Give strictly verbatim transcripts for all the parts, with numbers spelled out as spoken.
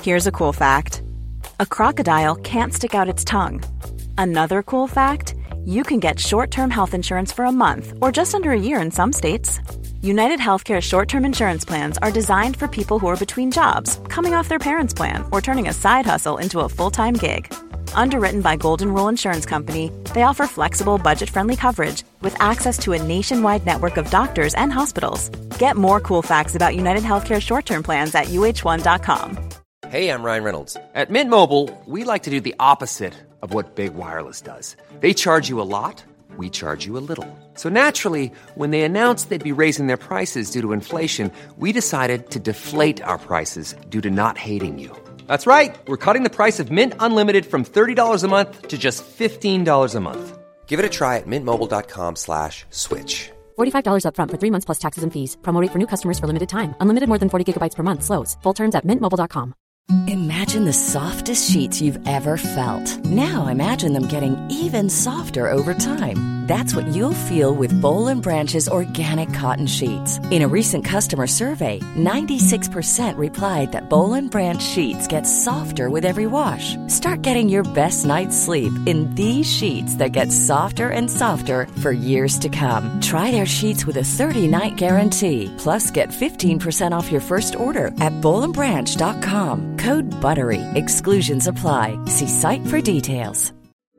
Here's a cool fact. A crocodile can't stick out its tongue. Another cool fact, you can get short-term health insurance for a month or just under a year in some states. United Healthcare short-term insurance plans are designed for people who are between jobs, coming off their parents' plan, or turning a side hustle into a full-time gig. Underwritten by Golden Rule Insurance Company, they offer flexible, budget-friendly coverage with access to a nationwide network of doctors and hospitals. Get more cool facts about United Healthcare short-term plans at U H one dot com. Hey, I'm Ryan Reynolds. At Mint Mobile, we like to do the opposite of what Big Wireless does. They charge you a lot, we charge you a little. So naturally, when they announced they'd be raising their prices due to inflation, we decided to deflate our prices due to not hating you. That's right. We're cutting the price of Mint Unlimited from thirty dollars a month to just fifteen dollars a month. Give it a try at mintmobile.com slash switch. forty-five dollars up front for three months plus taxes and fees. Promo rate for new customers for limited time. Unlimited more than forty gigabytes per month slows. Full terms at mint mobile dot com. Imagine the softest sheets you've ever felt. Now imagine them getting even softer over time. That's what you'll feel with Boll and Branch's organic cotton sheets. In a recent customer survey, ninety-six percent replied that Boll and Branch sheets get softer with every wash. Start getting your best night's sleep in these sheets that get softer and softer for years to come. Try their sheets with a thirty-night guarantee. Plus, get fifteen percent off your first order at boll and branch dot com. Code BUTTERY. Exclusions apply. See site for details.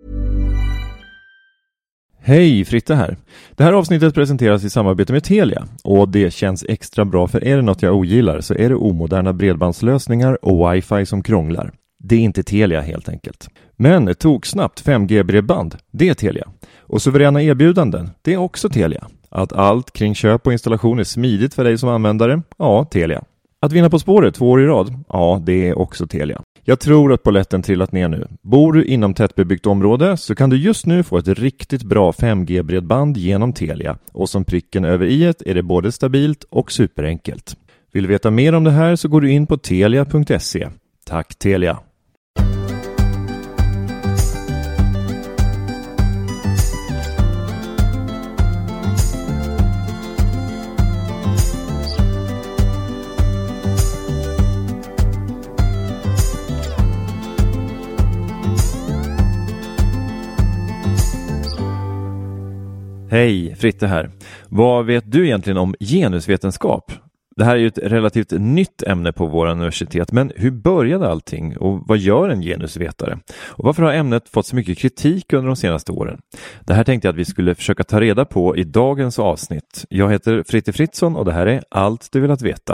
Hej, Fritte här. Det här avsnittet presenteras i samarbete med Telia. Och det känns extra bra, för är det något jag ogillar så är det omoderna bredbandslösningar och wifi som krånglar. Det är inte Telia helt enkelt. Men tog snabbt fem G-bredband, det är Telia. Och suveräna erbjudanden, det är också Telia. Att allt kring köp och installation är smidigt för dig som användare, ja, Telia. Att vinna På spåret två år i rad, ja, det är också Telia. Jag tror att polletten trillat ner nu. Bor du inom tättbebyggt område så kan du just nu få ett riktigt bra fem G-bredband genom Telia. Och som pricken över i-et är det både stabilt och superenkelt. Vill du veta mer om det här så går du in på telia punkt se. Tack Telia! Hej, Fritte här. Vad vet du egentligen om genusvetenskap? Det här är ju ett relativt nytt ämne på våra universitet, men hur började allting och vad gör en genusvetare? Och varför har ämnet fått så mycket kritik under de senaste åren? Det här tänkte jag att vi skulle försöka ta reda på i dagens avsnitt. Jag heter Fritte Fritzson och det här är Allt du vill att veta.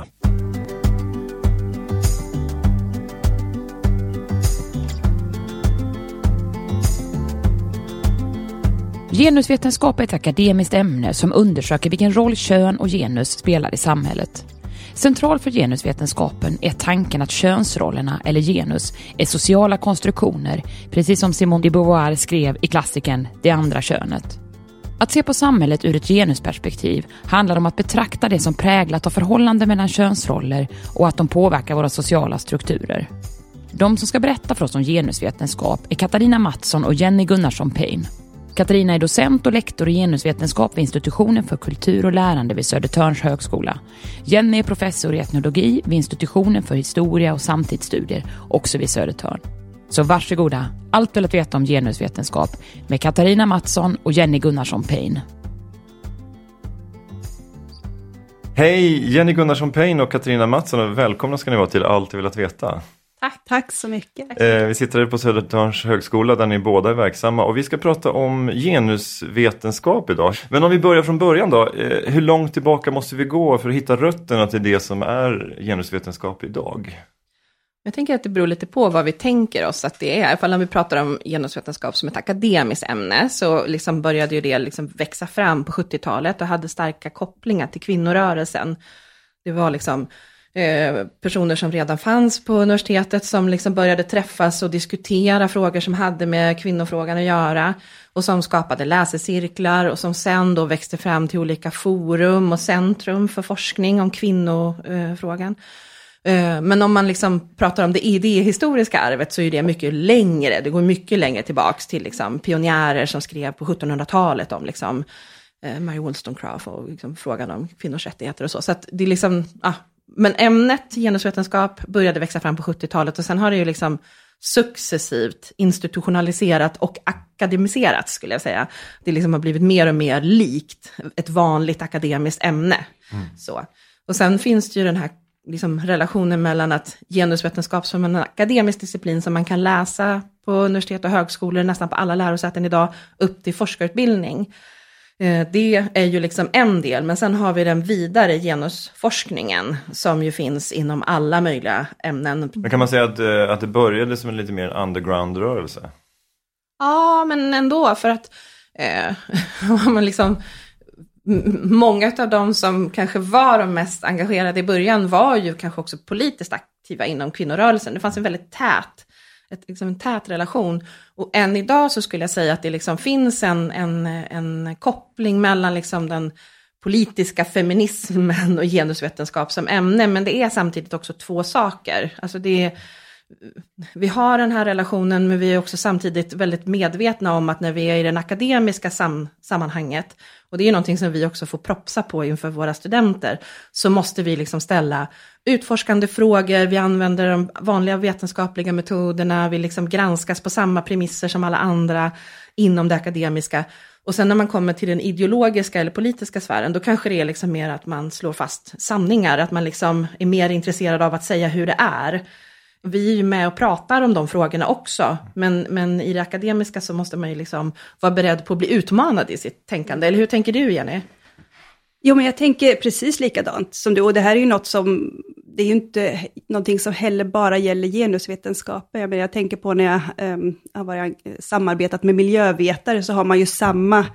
Genusvetenskap är ett akademiskt ämne som undersöker vilken roll kön och genus spelar i samhället. Central för genusvetenskapen är tanken att könsrollerna eller genus är sociala konstruktioner, precis som Simone de Beauvoir skrev i klassikern Det andra könet. Att se på samhället ur ett genusperspektiv handlar om att betrakta det som präglat av förhållanden mellan könsroller och att de påverkar våra sociala strukturer. De som ska berätta för oss om genusvetenskap är Katarina Mattsson och Jenny Gunnarsson Payne. Katarina är docent och lektor i genusvetenskap vid institutionen för kultur och lärande vid Södertörns högskola. Jenny är professor i etnologi vid institutionen för historia och samtidsstudier, också vid Södertörn. Så varsågoda, allt vill att veta om genusvetenskap med Katarina Mattsson och Jenny Gunnarsson Payne. Hej, Jenny Gunnarsson Payne och Katarina Mattsson, och välkomna ska ni vara till Allt du vill att veta. Tack, tack så mycket. Eh, vi sitter här på Södertörns högskola där ni båda är verksamma och vi ska prata om genusvetenskap idag. Men om vi börjar från början då, eh, hur långt tillbaka måste vi gå för att hitta rötterna till det som är genusvetenskap idag? Jag tänker att det beror lite på vad vi tänker oss att det är. Ifall när vi pratar om genusvetenskap som ett akademiskt ämne så liksom började ju det liksom växa fram på sjuttiotalet och hade starka kopplingar till kvinnorörelsen. Det var liksom eh, personer som redan fanns på universitetet som liksom började träffas och diskutera frågor som hade med kvinnofrågan att göra. Och som skapade läsecirklar och som sen då växte fram till olika forum och centrum för forskning om kvinnofrågan. Men om man liksom pratar om det idéhistoriska arvet så är det mycket längre. Det går mycket längre tillbaks till liksom pionjärer som skrev på sjuttonhundratalet om liksom, eh, Mary Wollstonecraft och liksom frågan om kvinnors rättigheter och så. Så att det är liksom, ah, men ämnet genusvetenskap började växa fram på sjuttiotalet och sen har det ju liksom successivt institutionaliserat och akademiserat skulle jag säga. Det liksom har blivit mer och mer likt ett vanligt akademiskt ämne. Mm. Så. Och sen finns det ju den här liksom relationen mellan att genusvetenskap som en akademisk disciplin som man kan läsa på universitet och högskolor nästan på alla lärosäten idag upp till forskarutbildning. Det är ju liksom en del, men sen har vi den vidare genusforskningen som ju finns inom alla möjliga ämnen. Men kan man säga att, att det började som en lite mer underground-rörelse? Ja, men ändå för att eh, man liksom, många av de som kanske var de mest engagerade i början var ju kanske också politiskt aktiva inom kvinnorörelsen. Det fanns en väldigt tät Ett, liksom en tät relation. Och än idag så skulle jag säga att det liksom finns en, en, en koppling mellan liksom den politiska feminismen och genusvetenskap som ämne. Men det är samtidigt också två saker. Alltså det är, vi har den här relationen, men vi är också samtidigt väldigt medvetna om att när vi är i den akademiska sam, sammanhanget, och det är någonting som vi också får propsa på inför våra studenter, så måste vi liksom ställa utforskande frågor, vi använder de vanliga vetenskapliga metoderna, vi liksom granskas på samma premisser som alla andra inom det akademiska. Och sen när man kommer till den ideologiska eller politiska sfären, då kanske det är liksom mer att man slår fast sanningar, att man liksom är mer intresserad av att säga hur det är. Vi är ju med och pratar om de frågorna också, men, men i det akademiska så måste man ju liksom vara beredd på att bli utmanad i sitt tänkande. Eller hur tänker du, Jenny? Jo, men jag tänker precis likadant som du, och det här är ju något som, det är ju inte någonting som heller bara gäller genusvetenskapen. Jag, jag tänker på när jag um, har varit, samarbetat med miljövetare, så har man ju samma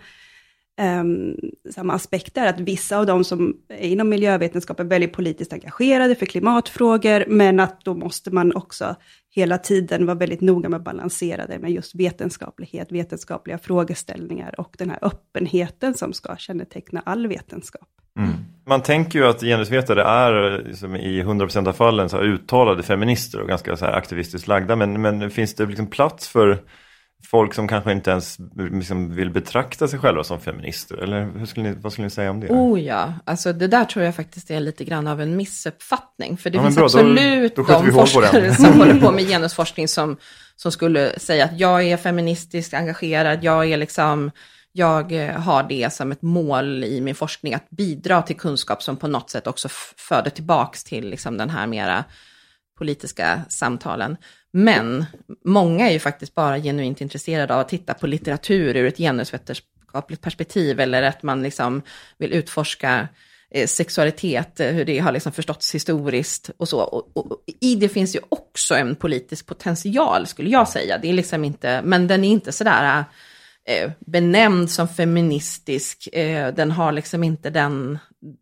Um, samma aspekter, att vissa av de som är inom miljövetenskap är väldigt politiskt engagerade för klimatfrågor, men att då måste man också hela tiden vara väldigt noga med att balansera det med just vetenskaplighet, vetenskapliga frågeställningar och den här öppenheten som ska känneteckna all vetenskap. Mm. Man tänker ju att genusvetare är liksom, i hundra procent av fallen så här, uttalade feminister och ganska så här, aktivistiskt lagda, men, men finns det liksom plats för folk som kanske inte ens liksom vill betrakta sig själva som feminister? Eller hur skulle ni, vad skulle ni säga om det? Oh ja, alltså det där tror jag faktiskt är lite grann av en missuppfattning. För det ja, finns bra, absolut då, då de forskare som håller på med genusforskning som, som skulle säga att jag är feministiskt engagerad, jag är liksom, jag har det som ett mål i min forskning att bidra till kunskap som på något sätt också f- föder tillbaks till liksom den här mera politiska samtalen. Men många är ju faktiskt bara genuint intresserade av att titta på litteratur ur ett genusvetenskapligt perspektiv, eller att man liksom vill utforska eh, sexualitet, hur det har liksom förståtts historiskt och så. Och, och, och i det finns ju också en politisk potential, skulle jag säga. Det är liksom inte, men den är inte sådär eh, benämnd som feministisk. Eh, den har liksom inte den...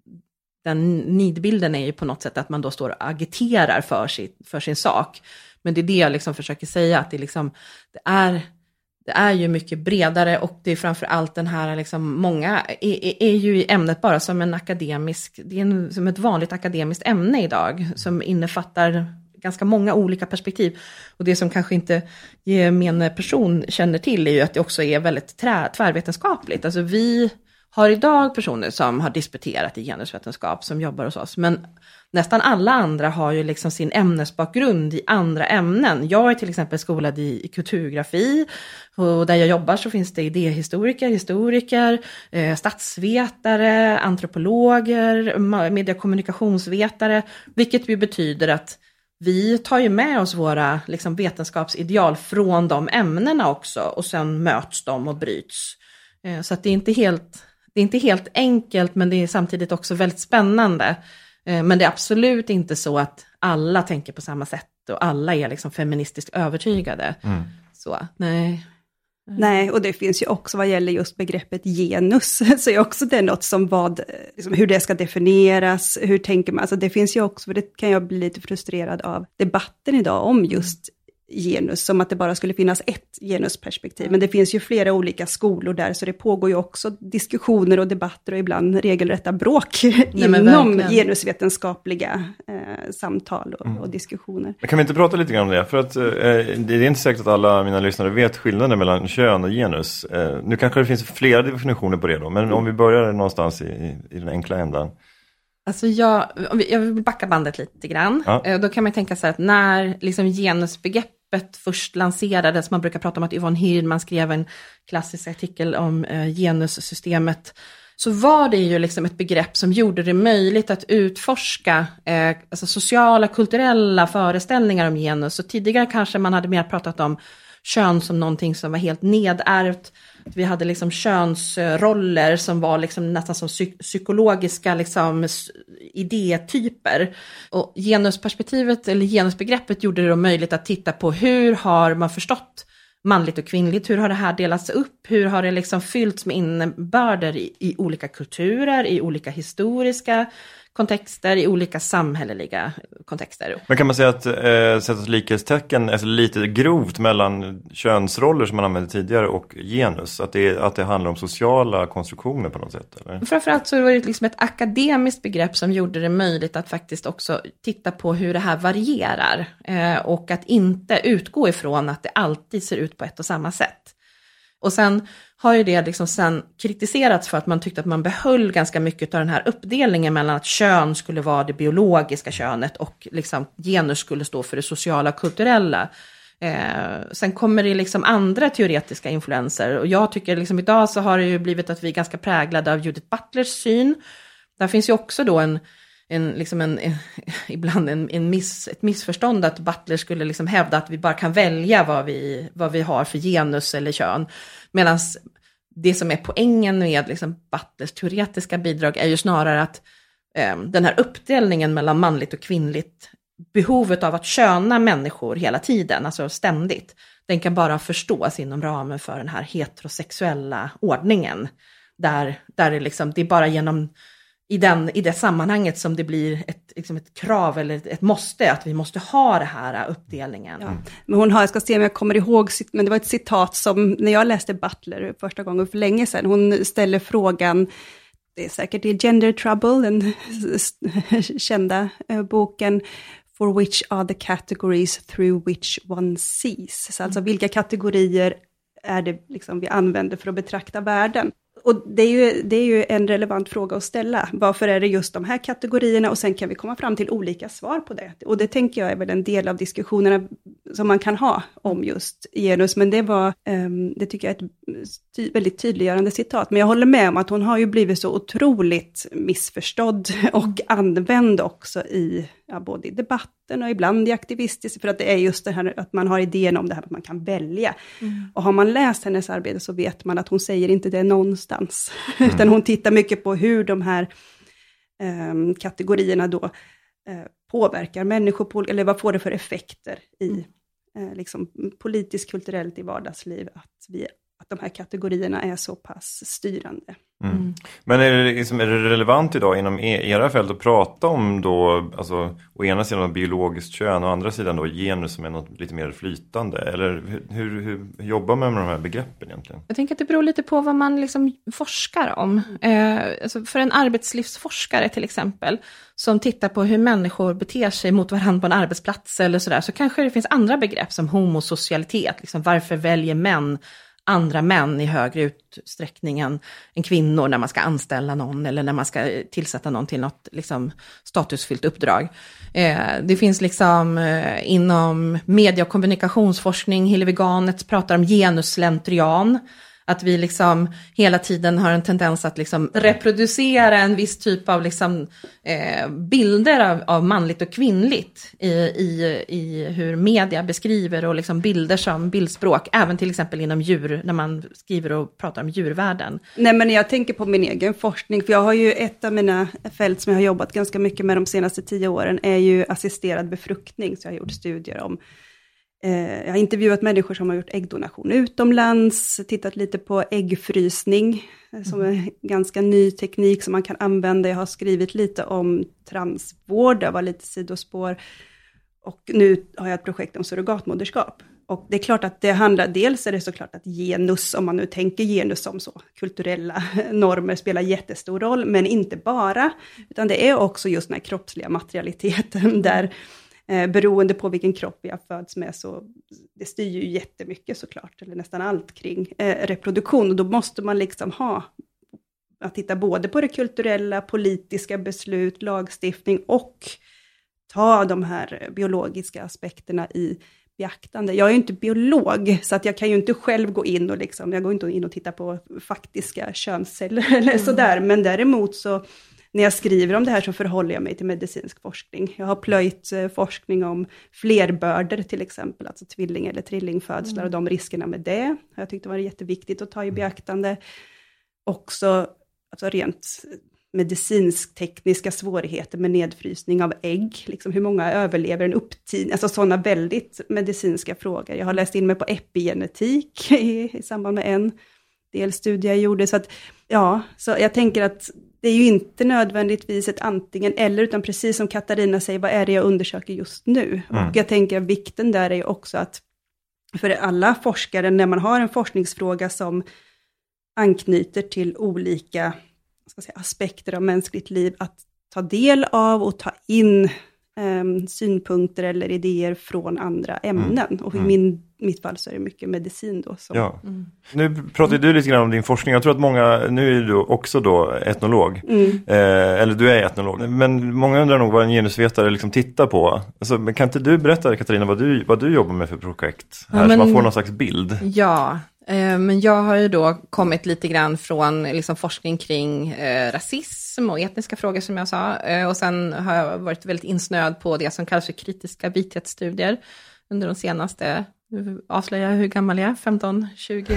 Den nidbilden är ju på något sätt att man då står och agiterar för, sitt, för sin sak. Men det är det jag liksom försöker säga, att det, liksom, det, är, det är ju mycket bredare, och det är framförallt den här, liksom, många är, är, är ju i ämnet bara som en akademisk, det är en, som ett vanligt akademiskt ämne idag, som innefattar ganska många olika perspektiv. Och det som kanske inte gemene person känner till är ju att det också är väldigt trä, tvärvetenskapligt. Alltså vi har idag personer som har disputerat i genusvetenskap som jobbar hos oss, men nästan alla andra har ju liksom sin ämnesbakgrund i andra ämnen. Jag är till exempel skolad i, i kulturgrafi, och där jag jobbar så finns det idéhistoriker, historiker, eh, statsvetare, antropologer, mediekommunikationsvetare, vilket ju betyder att vi tar ju med oss våra liksom, vetenskapsideal från de ämnena också, och sen möts de och bryts. Eh, så att det är inte helt... Det är inte helt enkelt, men det är samtidigt också väldigt spännande. Men det är absolut inte så att alla tänker på samma sätt och alla är liksom feministiskt övertygade. Mm. Så, nej. Nej, och det finns ju också vad gäller just begreppet genus, så är också det något som vad, liksom, hur det ska definieras, hur tänker man, alltså det finns ju också, för det kan jag bli lite frustrerad av debatten idag om just genus, som att det bara skulle finnas ett genusperspektiv. Men det finns ju flera olika skolor där, så det pågår ju också diskussioner och debatter och ibland regelrätta bråk Nej, inom genusvetenskapliga eh, samtal och, mm. och diskussioner. Men kan vi inte prata lite grann om det? För att eh, det är inte säkert att alla mina lyssnare vet skillnaden mellan kön och genus. Eh, nu kanske det finns flera definitioner på det då, men mm. om vi börjar någonstans i, i den enkla ändan. Alltså jag, jag vill backa bandet lite grann. Ja. Då kan man tänka sig att när liksom genusbegreppet först lanserades, man brukar prata om att Yvonne Hirdman skrev en klassisk artikel om eh, genussystemet, så var det ju liksom ett begrepp som gjorde det möjligt att utforska eh, alltså sociala, kulturella föreställningar om genus. Så tidigare kanske man hade mer pratat om kön som någonting som var helt nedärvt. Vi hade liksom könsroller som var liksom nästan som psyk- psykologiska liksom idétyper. Och genusperspektivet eller genusbegreppet gjorde det då möjligt att titta på hur har man förstått manligt och kvinnligt, hur har det här delats upp, hur har det liksom fyllts med innebörder i, i olika kulturer, i olika historiska kontexter, i olika samhälleliga kontexter. Men kan man säga att eh, sätta likhetstecken alltså lite grovt mellan könsroller som man använde tidigare och genus, att det, att det handlar om sociala konstruktioner på något sätt? Eller? Framförallt så var det liksom ett akademiskt begrepp som gjorde det möjligt att faktiskt också titta på hur det här varierar eh, och att inte utgå ifrån att det alltid ser ut på ett och samma sätt. Och sen har ju det liksom sen kritiserats för att man tyckte att man behöll ganska mycket av den här uppdelningen mellan att kön skulle vara det biologiska könet och liksom genus skulle stå för det sociala och kulturella. Eh, sen kommer det liksom andra teoretiska influenser, och jag tycker liksom idag så har det ju blivit att vi är ganska präglade av Judith Butlers syn. Där finns ju också då en En, liksom en, en, ibland en, en miss, ett missförstånd att Butler skulle liksom hävda att vi bara kan välja vad vi, vad vi har för genus eller kön. Medan det som är poängen med liksom Butlers teoretiska bidrag är ju snarare att eh, den här uppdelningen mellan manligt och kvinnligt, behovet av att köna människor hela tiden, alltså ständigt, den kan bara förstås inom ramen för den här heterosexuella ordningen. Där, där det, liksom, det är bara genom I, den, I det sammanhanget som det blir ett, liksom ett krav eller ett, ett måste, att vi måste ha det här uppdelningen. Ja. Men hon har, jag ska se om jag kommer ihåg, men det var ett citat som, när jag läste Butler första gången för länge sedan, hon ställer frågan, det är säkert i Gender Trouble, den kända uh, boken, for which are the categories through which one sees. Så alltså vilka kategorier är det liksom vi använder för att betrakta världen? Och det är, ju, det är ju en relevant fråga att ställa. Varför är det just de här kategorierna? Och sen kan vi komma fram till olika svar på det. Och det tänker jag är väl en del av diskussionerna som man kan ha om just genus. Men det var, um, det tycker jag är ett ty- väldigt tydliggörande citat. Men jag håller med om att hon har ju blivit så otroligt missförstådd och använd också i, ja, både i debatten och ibland i aktivistiskt. För att det är just det här att man har idén om det här att man kan välja. Mm. Och har man läst hennes arbete så vet man att hon säger inte det någonstans. Mm. Utan hon tittar mycket på hur de här um, kategorierna då uh, påverkar människor, på, eller vad får det för effekter i uh, liksom, politiskt, kulturellt i vardagsliv. Att, vi, att de här kategorierna är så pass styrande. Mm. Mm. Men är det, liksom, är det relevant idag inom era fält att prata om då, alltså, å ena sidan biologiskt kön och å andra sidan då genus som är något lite mer flytande? Eller hur, hur, hur jobbar man med de här begreppen egentligen? Jag tänker att det beror lite på vad man liksom forskar om. Eh, alltså för en arbetslivsforskare till exempel, som tittar på hur människor beter sig mot varandra på en arbetsplats eller sådär, så kanske det finns andra begrepp som homosocialitet. Liksom, varför väljer män andra män i högre utsträckning än, än kvinnor när man ska anställa någon eller när man ska tillsätta någon till något liksom, statusfyllt uppdrag. Eh, det finns liksom eh, inom media- och kommunikationsforskning, Hillevi Garnets pratar om genusslentrian. Att vi liksom hela tiden har en tendens att liksom reproducera en viss typ av liksom, eh, bilder av, av manligt och kvinnligt i, i, i hur media beskriver och liksom bilder som bildspråk. Även till exempel inom djur, när man skriver och pratar om djurvärlden. Nej, men jag tänker på min egen forskning. För jag har ju ett av mina fält som jag har jobbat ganska mycket med de senaste tio åren är ju assisterad befruktning. Så jag har gjort studier om. Jag har intervjuat människor som har gjort äggdonation utomlands, tittat lite på äggfrysning som är en ganska ny teknik som man kan använda. Jag har skrivit lite om transvård, det var lite sidospår. Och nu har jag ett projekt om surrogatmoderskap. Och det är klart att det handlar, dels är det såklart att genus, om man nu tänker genus som så, kulturella normer spelar jättestor roll, men inte bara. Utan det är också just den här kroppsliga materialiteten där Eh, beroende på vilken kropp jag föds med, så det styr ju jättemycket såklart, eller nästan allt kring eh, reproduktion. Och då måste man liksom ha att titta både på det kulturella, politiska beslut, lagstiftning och ta de här biologiska aspekterna i beaktande. Jag är ju inte biolog, så att jag kan ju inte själv gå in och liksom, jag går inte in och tittar på faktiska könsceller eller mm. sådär, men däremot så när jag skriver om det här så förhåller jag mig till medicinsk forskning. Jag har plöjt eh, forskning om flerbörder till exempel, alltså tvilling- eller trillingfödslar mm. och de riskerna med det. Jag tyckte det var jätteviktigt att ta i beaktande. Också alltså rent medicinsk-tekniska svårigheter med nedfrysning av ägg. Liksom hur många överlever en upptid? Alltså sådana väldigt medicinska frågor. Jag har läst in mig på epigenetik i, i samband med en del studier jag gjorde. Så att, ja, så jag tänker att det är ju inte nödvändigtvis ett antingen eller, utan precis som Katarina säger, vad är det jag undersöker just nu? Mm. Och jag tänker att vikten där är ju också att för alla forskare, när man har en forskningsfråga som anknyter till olika ska säga, aspekter av mänskligt liv, att ta del av och ta in um, synpunkter eller idéer från andra ämnen. Mm. Och i min, mitt fall så är det mycket medicin då. Som, ja. mm. Nu pratar du lite grann om din forskning. Jag tror att många, nu är du också då etnolog. Mm. Eh, eller du är etnolog. Men många undrar nog vad en genusvetare liksom tittar på. Alltså, men kan inte du berätta, Katarina, vad du, vad du jobbar med för projekt? Här, ja, men, så man får någon slags bild. Ja, eh, men jag har ju då kommit lite grann från liksom, forskning kring eh, rasism och etniska frågor som jag sa. Eh, och sen har jag varit väldigt insnöad på det som kallas för kritiska vithetsstudier under de senaste, nu avslöjar jag hur gammal jag är, femton tjugo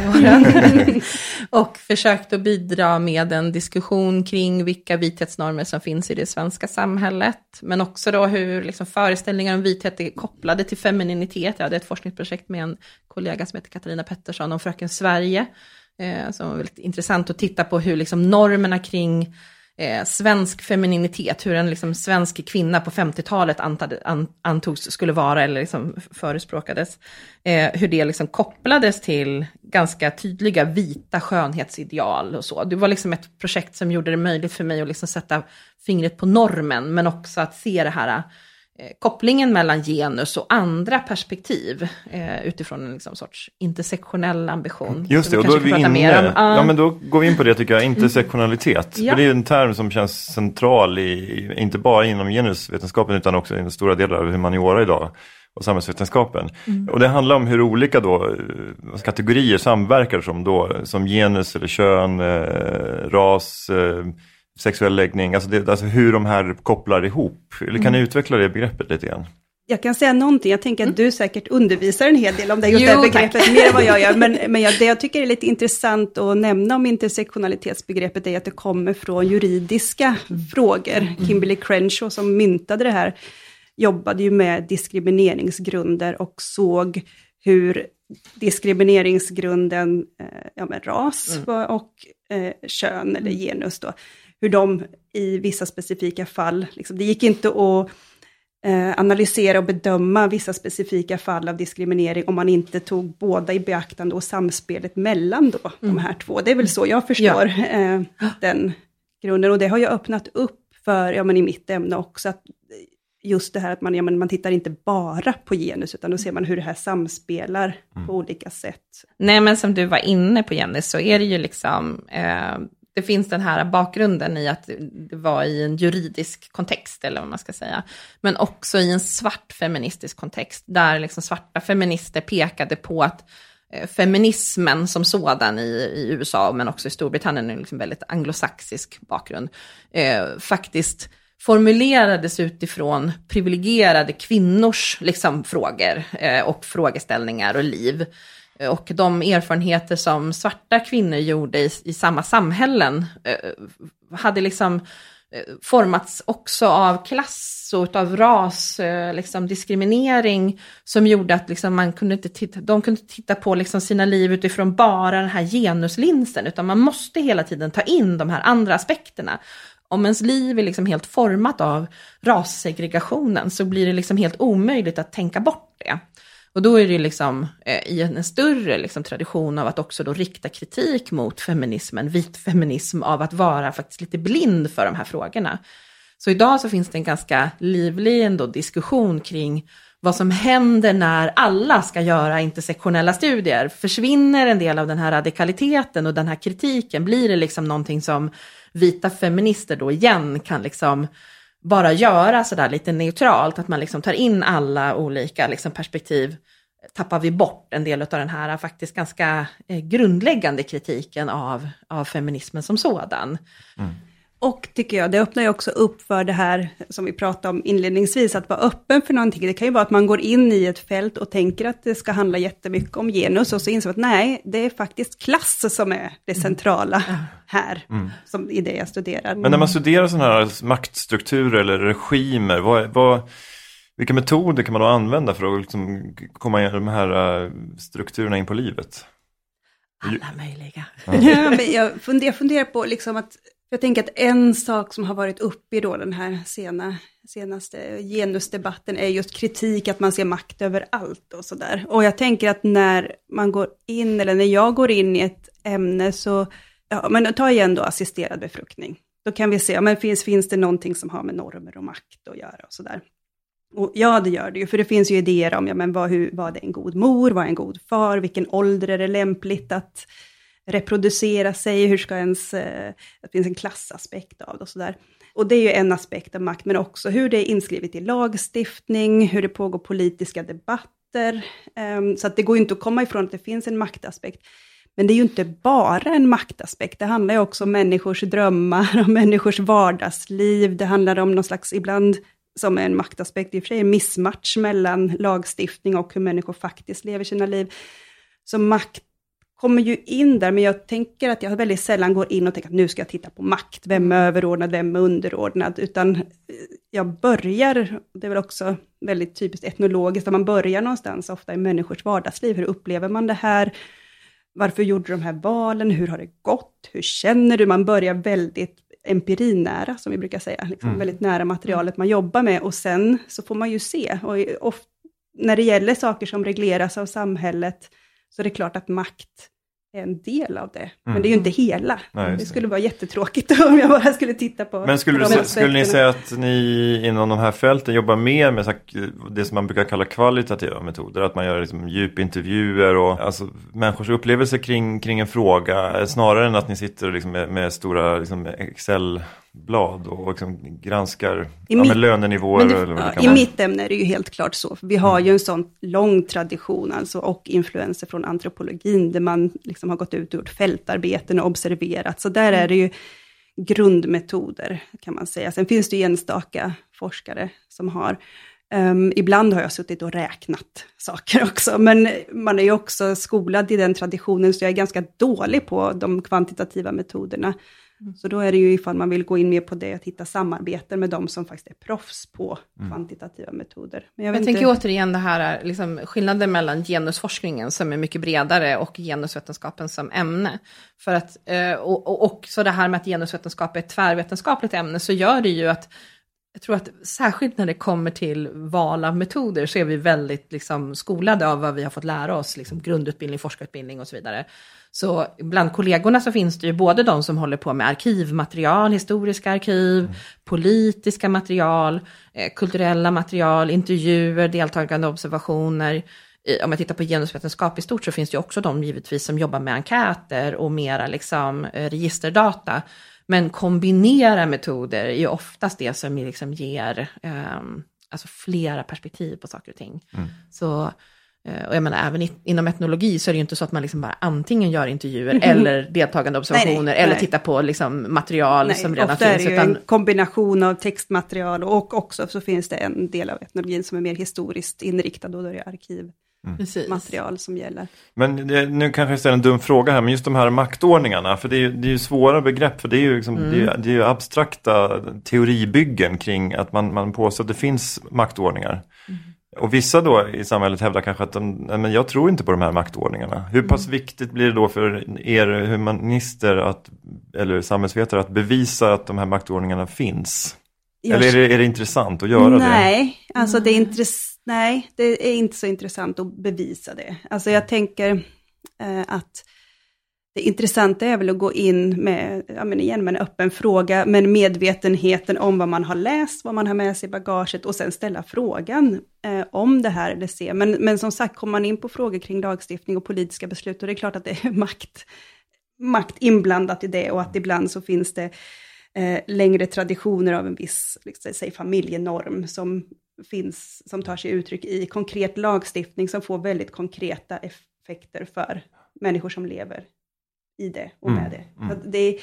år. Och försökt att bidra med en diskussion kring vilka vithetsnormer som finns i det svenska samhället. Men också då hur liksom, föreställningar om vithet är kopplade till femininitet. Jag hade ett forskningsprojekt med en kollega som heter Katarina Pettersson om Fröken Sverige. Eh, som var väldigt intressant att titta på hur liksom, normerna kring Eh, svensk femininitet, hur en liksom, svensk kvinna på femtiotalet antade, an, antogs skulle vara eller liksom, förespråkades. Eh, hur det liksom, kopplades till ganska tydliga vita skönhetsideal och så. Det var liksom ett projekt som gjorde det möjligt för mig att liksom, sätta fingret på normen, men också att se det här eh, kopplingen mellan genus och andra perspektiv eh, utifrån en liksom, sorts intersektionell ambition. Just det, och då är vi inne, om, uh, ja men då går vi in på det tycker jag, intersektionalitet. Mm. Ja. För det är en term som känns central i, inte bara inom genusvetenskapen utan också i stora delar av humaniora idag och samhällsvetenskapen. Mm. Och det handlar om hur olika då kategorier samverkar som då, som genus eller kön, eh, ras, eh, sexuell läggning, alltså, det, alltså hur de här kopplar ihop. Eller kan mm. ni utveckla det begreppet lite grann? Jag kan säga någonting, jag tänker att du säkert undervisar en hel del om det, just jo, det här begreppet, tack. Mer än vad jag gör. Men, men jag, det jag tycker är lite intressant att nämna om intersektionalitetsbegreppet är att det kommer från juridiska mm. frågor. Mm. Kimberly Crenshaw som myntade det här jobbade ju med diskrimineringsgrunder och såg hur diskrimineringsgrunden, eh, ja men ras mm. och eh, kön eller genus då, hur de i vissa specifika fall, liksom, det gick inte att eh, analysera och bedöma vissa specifika fall av diskriminering om man inte tog båda i beaktande och samspelet mellan då, mm. de här två. Det är väl så jag förstår ja. eh, den grunden, och det har jag öppnat upp för, ja men i mitt ämne också, att just det här att man, ja, men man tittar inte bara på genus, utan då ser man hur det här samspelar mm. på olika sätt. Nej, men som du var inne på, Jenny, så är det ju liksom, eh, det finns den här bakgrunden i att det var i en juridisk kontext, eller vad man ska säga, men också i en svart feministisk kontext, där liksom svarta feminister pekade på att eh, feminismen som sådan i, i U S A, men också i Storbritannien, är liksom väldigt anglosaxisk bakgrund, eh, faktiskt formulerades utifrån privilegierade kvinnors liksom, frågor eh, och frågeställningar och liv. Och de erfarenheter som svarta kvinnor gjorde i, i samma samhällen eh, hade liksom eh, formats också av klass och av ras, eh, liksom diskriminering, som gjorde att liksom, man kunde inte titta, de kunde titta på liksom, sina liv utifrån bara den här genuslinsen, utan man måste hela tiden ta in de här andra aspekterna. Om ens liv är liksom helt format av rassegregationen, så blir det liksom helt omöjligt att tänka bort det. Och då är det liksom eh, i en större liksom, tradition av att också då rikta kritik mot feminismen, vit feminism, av att vara faktiskt lite blind för de här frågorna. Så idag så finns det en ganska livlig ändå diskussion kring vad som händer när alla ska göra intersektionella studier. Försvinner en del av den här radikaliteten och den här kritiken? Blir det liksom någonting som vita feminister då igen kan liksom bara göra sådär lite neutralt? Att man liksom tar in alla olika liksom perspektiv. Tappar vi bort en del av den här faktiskt ganska grundläggande kritiken av, av feminismen som sådan. Mm. Och tycker jag, det öppnar ju också upp för det här som vi pratade om inledningsvis, att vara öppen för någonting. Det kan ju vara att man går in i ett fält och tänker att det ska handla jättemycket om genus, och så inser att nej, det är faktiskt klass som är det centrala här, mm. som i det jag studerar. Men när man studerar sådana här maktstrukturer eller regimer, vad, vad, vilka metoder kan man då använda för att liksom komma in i de här strukturerna in på livet? Alla möjliga. Ja. Ja, men jag funderar, funderar på liksom att jag tänker att en sak som har varit uppe i då den här sena, senaste genusdebatten är just kritik, att man ser makt över allt och sådär. Och jag tänker att när man går in, eller när jag går in i ett ämne så, ja men ta igen då assisterad befruktning. Då kan vi se, men finns, finns det någonting som har med normer och makt att göra och sådär. Och ja, det gör det ju, för det finns ju idéer om, ja men vad, hur, vad är en god mor, vad är en god far, vilken ålder är det lämpligt att reproducera sig, hur ska ens, eh, det finns en klassaspekt av det och sådär. Och det är ju en aspekt av makt, men också hur det är inskrivet i lagstiftning, hur det pågår politiska debatter. Um, så att det går ju inte att komma ifrån att det finns en maktaspekt. Men det är ju inte bara en maktaspekt, det handlar ju också om människors drömmar, om människors vardagsliv. Det handlar om någon slags, ibland som är en maktaspekt i och för sig, en missmatch mellan lagstiftning och hur människor faktiskt lever sina liv. Så makt kommer ju in där, men jag tänker att jag väldigt sällan går in och tänker att nu ska jag titta på makt. Vem är överordnad, vem är underordnad? Utan jag börjar, det är väl också väldigt typiskt etnologiskt, att man börjar någonstans ofta i människors vardagsliv. Hur upplever man det här? Varför gjorde de här valen? Hur har det gått? Hur känner du? Man börjar väldigt empirinära, som vi brukar säga. Liksom mm. väldigt nära materialet man jobbar med. Och sen så får man ju se. Och ofta, när det gäller saker som regleras av samhället, så det är klart att makt är en del av det. Mm. Men det är ju inte hela. Nej, det skulle vara jättetråkigt om jag bara skulle titta på. Men skulle, du, skulle ni säga att ni inom de här fälten jobbar mer med det som man brukar kalla kvalitativa metoder? Att man gör liksom djupintervjuer och alltså, människors upplevelser kring, kring en fråga, snarare än att ni sitter liksom med, med stora liksom Excel-blad och liksom granskar ja, mitt, med lönenivåer. Det, eller vad det kan I vara. mitt ämne är det ju helt klart så. För vi har mm. ju en sån lång tradition alltså, och influenser från antropologin där man liksom har gått ut och gjort fältarbeten och observerat. Så där är det ju grundmetoder kan man säga. Sen finns det ju enstaka forskare som har. Um, ibland har jag suttit och räknat saker också. Men man är ju också skolad i den traditionen, så jag är ganska dålig på de kvantitativa metoderna. Mm. Så då är det ju ifall man vill gå in mer på det, att hitta samarbeten med de som faktiskt är proffs på mm. kvantitativa metoder. Men jag, jag inte... tänker återigen det här liksom, skillnaden mellan genusforskningen som är mycket bredare och genusvetenskapen som ämne. För att, och, och, och så det här med att genusvetenskap är ett tvärvetenskapligt ämne, så gör det ju att jag tror att särskilt när det kommer till val av metoder så är vi väldigt liksom, skolade av vad vi har fått lära oss, liksom, grundutbildning, forskarutbildning och så vidare. Så bland kollegorna så finns det ju både de som håller på med arkivmaterial, historiska arkiv, mm. politiska material, eh, kulturella material, intervjuer, deltagande observationer. I, om jag tittar på genusvetenskap i stort så finns det ju också de givetvis som jobbar med enkäter och mera liksom, eh, registerdata. Men kombinera metoder är ju oftast det som liksom ger eh, alltså flera perspektiv på saker och ting. Mm. Så... Och jag menar, även inom etnologi så är det ju inte så att man liksom bara antingen gör intervjuer mm. eller deltagande observationer nej, nej, eller nej. tittar på liksom material nej, som redan ofta finns. Ofta är det utan... en kombination av textmaterial och också så finns det en del av etnologin som är mer historiskt inriktad och då är det arkivmaterial mm. som gäller. Men det, nu kanske jag ställer en dum fråga här, men just de här maktordningarna, för det är ju, det är ju svåra begrepp, för det är ju, liksom, mm. det är, det är ju abstrakta teoribyggen kring att man, man påstår att det finns maktordningar. Mm. Och vissa då i samhället hävdar kanske att de, men jag tror inte på de här maktordningarna. Hur pass mm. viktigt blir det då för er humanister att, eller samhällsvetare att bevisa att de här maktordningarna finns? Jag... Eller är det, är det intressant att göra nej, det? Nej, alltså det är intress- nej, det är inte så intressant att bevisa det. Alltså jag tänker eh, att det intressanta är väl att gå in med, ja men igen, med en öppen fråga, men medvetenheten om vad man har läst, vad man har med sig i bagaget och sen ställa frågan eh, om det här eller se. Men, men som sagt, kommer man in på frågor kring lagstiftning och politiska beslut, och det är klart att det är makt, makt inblandat i det, och att ibland så finns det eh, längre traditioner av en viss, liksom, säg, familjenorm som finns, som tar sig uttryck i konkret lagstiftning som får väldigt konkreta effekter för människor som lever i det och med det. Mm. Så, det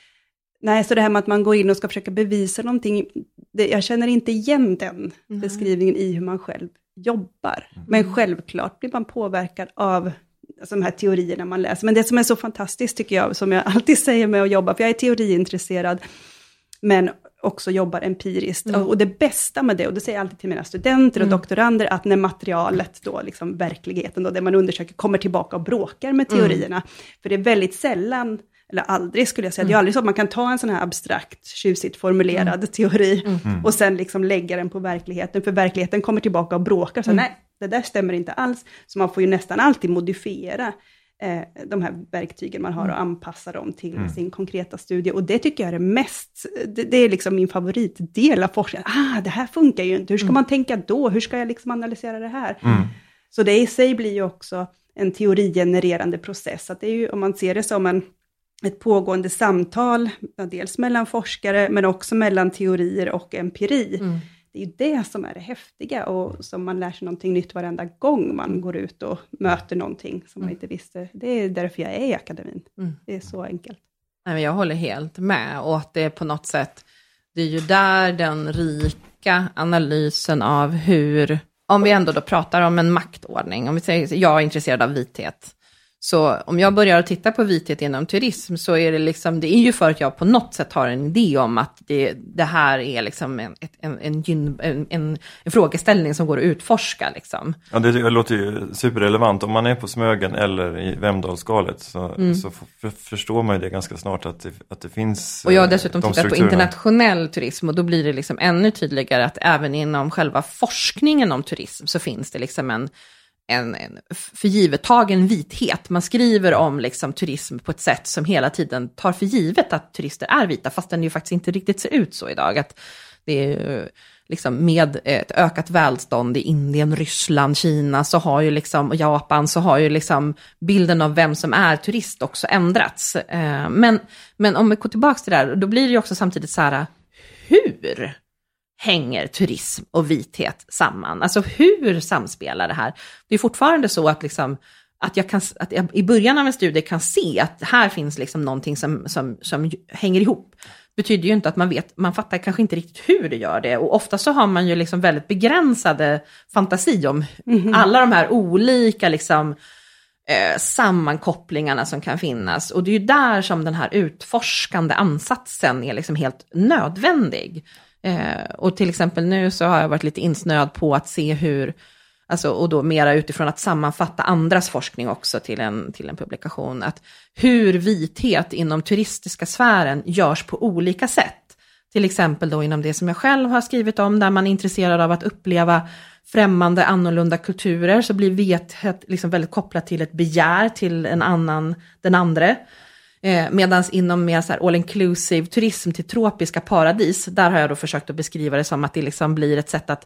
nej, så det här med att man går in och ska försöka bevisa någonting, det, jag känner inte igen den mm. beskrivningen i hur man själv jobbar. Mm. Men självklart blir man påverkad av alltså, de här teorierna man läser. Men det som är så fantastiskt tycker jag, som jag alltid säger med att jobba, för jag är teoriintresserad, men också jobbar empiriskt. Mm. Och det bästa med det, och det säger jag alltid till mina studenter och mm. doktorander, att när materialet då, liksom verkligheten då, det man undersöker, kommer tillbaka och bråkar med teorierna. Mm. För det är väldigt sällan, eller aldrig skulle jag säga, mm. det är aldrig så att man kan ta en sån här abstrakt, tjusigt formulerad mm. teori mm. och sen liksom lägga den på verkligheten. För verkligheten kommer tillbaka och bråkar, så mm. nej, det där stämmer inte alls. Så man får ju nästan alltid modifiera Eh, de här verktygen man har och anpassa dem till mm. sin konkreta studie. Och det tycker jag är det mest, det, det är liksom min favoritdel av forskningen. Ah, det här funkar ju inte. Hur ska mm. man tänka då? Hur ska jag liksom analysera det här? Mm. Så det i sig blir ju också en teorigenererande process. Att det är ju, om man ser det som en, ett pågående samtal, dels mellan forskare men också mellan teorier och empiri. Mm. Det är ju det som är det häftiga och som man lär sig någonting nytt varenda gång man går ut och möter någonting som man inte visste. Det är därför jag är i akademin. Mm. Det är så enkelt. Nej, men jag håller helt med, och att det är på något sätt, det är ju där den rika analysen av hur, om vi ändå då pratar om en maktordning, om vi säger jag är intresserad av vithet. Så om jag börjar att titta på vithet inom turism, så är det liksom, det är ju för att jag på något sätt har en idé om att det, det här är liksom en, en, en, en, en, en frågeställning som går att utforska liksom. Ja, det, det låter ju superrelevant. Om man är på Smögen eller i Vemdalsskalet så, mm. så f- förstår man ju det ganska snart att det, att det finns. Och jag har dessutom de tittat på internationell turism, och då blir det liksom ännu tydligare att även inom själva forskningen om turism så finns det liksom en En, en förgivettagen vithet. Man skriver om liksom turism på ett sätt som hela tiden tar för givet att turister är vita, fast den ju faktiskt inte riktigt ser ut så idag. Att det är liksom med ett ökat välstånd i Indien, Ryssland, Kina så har ju liksom, och Japan, så har ju liksom bilden av vem som är turist också ändrats. Men, men om vi går tillbaka till det här, då blir det ju också samtidigt så här, hur hänger turism och vithet samman? Alltså hur samspelar det här? Det är fortfarande så att, liksom, att, jag kan, att jag i början av en studie kan se att här finns liksom någonting som, som, som hänger ihop. Det betyder ju inte att man vet, man fattar kanske inte riktigt hur det gör det. Och ofta så har man ju liksom väldigt begränsade fantasi om mm-hmm. alla de här olika liksom, eh, sammankopplingarna som kan finnas. Och det är ju där som den här utforskande ansatsen är liksom helt nödvändig. Eh, och till exempel nu så har jag varit lite insnöad på att se hur, alltså, och då mera utifrån att sammanfatta andras forskning också till en, till en publikation, att hur vithet inom turistiska sfären görs på olika sätt. Till exempel då inom det som jag själv har skrivit om, där man är intresserad av att uppleva främmande, annorlunda kulturer, så blir vithet liksom väldigt kopplat till ett begär till en annan, den andra. Eh, Medan inom mer så här all-inclusive turism till tropiska paradis, där har jag då försökt att beskriva det som att det liksom blir ett sätt att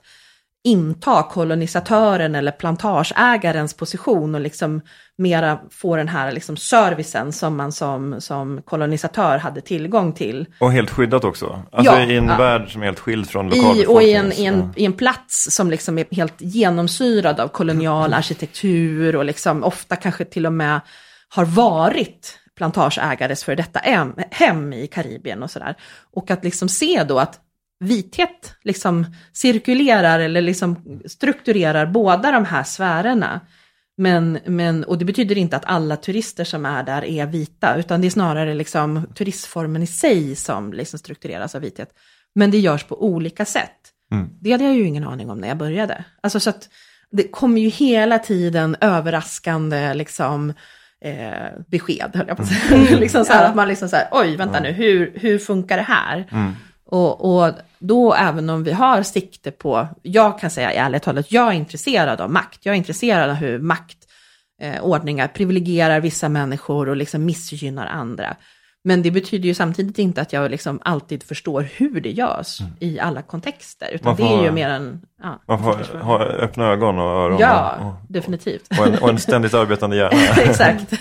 inta kolonisatören eller plantageägarens position och liksom mera få den här liksom servicen som man som, som kolonisatör hade tillgång till. Och helt skyddat också. Alltså ja, i en ja. värld som är helt skild från lokalbefolkningen. Och i en, i, en, i en plats som liksom är helt genomsyrad av kolonial arkitektur och liksom ofta kanske till och med har varit plantageägares för detta hem i Karibien och sådär. Och att liksom se då att vithet liksom cirkulerar eller liksom strukturerar båda de här sfärerna. Men, men, och det betyder inte att alla turister som är där är vita, utan det är snarare liksom turistformen i sig som liksom struktureras av vithet. Men det görs på olika sätt. Mm. Det hade jag ju ingen aning om när jag började. Alltså så att det kommer ju hela tiden överraskande liksom Eh, besked, höll jag på att säga. Mm. liksom så här, ja. Att man liksom så här, oj, vänta mm. nu, hur, hur funkar det här? Mm. Och, och då, även om vi har sikte på, jag kan säga ärligt talat, jag är intresserad av makt. Jag är intresserad av hur makt eh, ordningar privilegierar vissa människor och liksom missgynnar andra. Men det betyder ju samtidigt inte att jag liksom alltid förstår hur det görs mm. i alla kontexter. Utan det är ju ha, mer en... Ja, man får ha öppna ögon och öron. Ja, och, och, definitivt. Och en, och en ständigt arbetande hjärna. Exakt.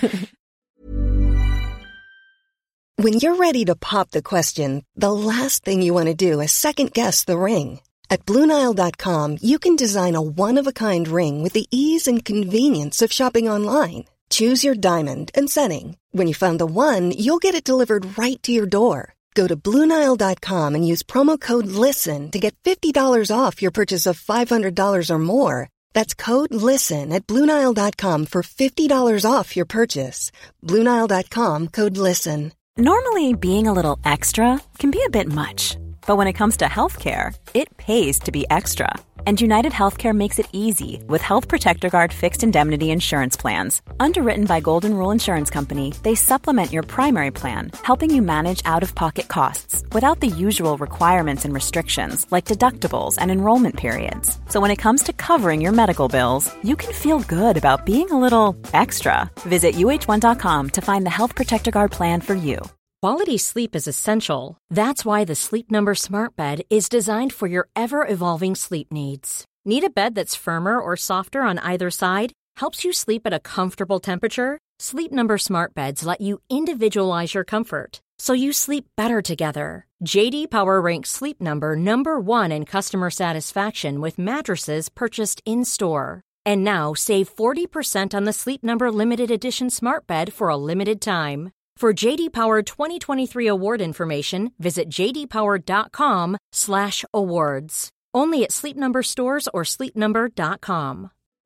When you're ready to pop the question, the last thing you want to do is second guess the ring. At Blue Nile dot com, you can design a one-of-a-kind ring with the ease and convenience of shopping online. Choose your diamond and setting. When you find the one, you'll get it delivered right to your door. Go to Blue Nile dot com and use promo code LISTEN to get fifty dollars off your purchase of five hundred dollars or more. That's code LISTEN at Blue Nile dot com for fifty dollars off your purchase. Blue Nile dot com, code LISTEN. Normally, being a little extra can be a bit much. But when it comes to healthcare, it pays to be extra. And United Healthcare makes it easy with Health Protector Guard fixed indemnity insurance plans. Underwritten by Golden Rule Insurance Company, they supplement your primary plan, helping you manage out-of-pocket costs without the usual requirements and restrictions like deductibles and enrollment periods. So when it comes to covering your medical bills, you can feel good about being a little extra. Visit U H one dot com to find the Health Protector Guard plan for you. Quality sleep is essential. That's why the Sleep Number Smart Bed is designed for your ever-evolving sleep needs. Need a bed that's firmer or softer on either side? Helps you sleep at a comfortable temperature? Sleep Number Smart Beds let you individualize your comfort, so you sleep better together. J D Power ranks Sleep Number number one in customer satisfaction with mattresses purchased in-store. And now, save forty percent on the Sleep Number Limited Edition Smart Bed for a limited time. For J D Power twenty twenty-three award information, visit j d power dot com slash awards. Only at Sleep Number stores or sleep number dot com.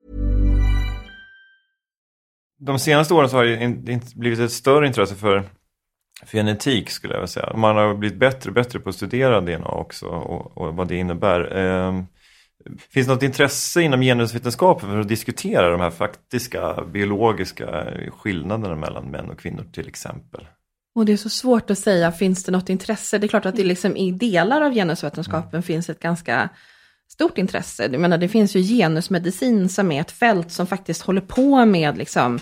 De senaste åren så har det blivit ett större intresse för genetik, skulle jag vilja säga. Man har blivit bättre och bättre på att studera D N A också och, och vad det innebär. Eh, finns det något intresse inom genusvetenskapen för att diskutera de här faktiska biologiska skillnaderna mellan män och kvinnor till exempel? Och det är så svårt att säga, finns det något intresse? Det är klart att det liksom i delar av genusvetenskapen mm. finns ett ganska stort intresse. Jag menar, det finns ju genusmedicin som är ett fält som faktiskt håller på med liksom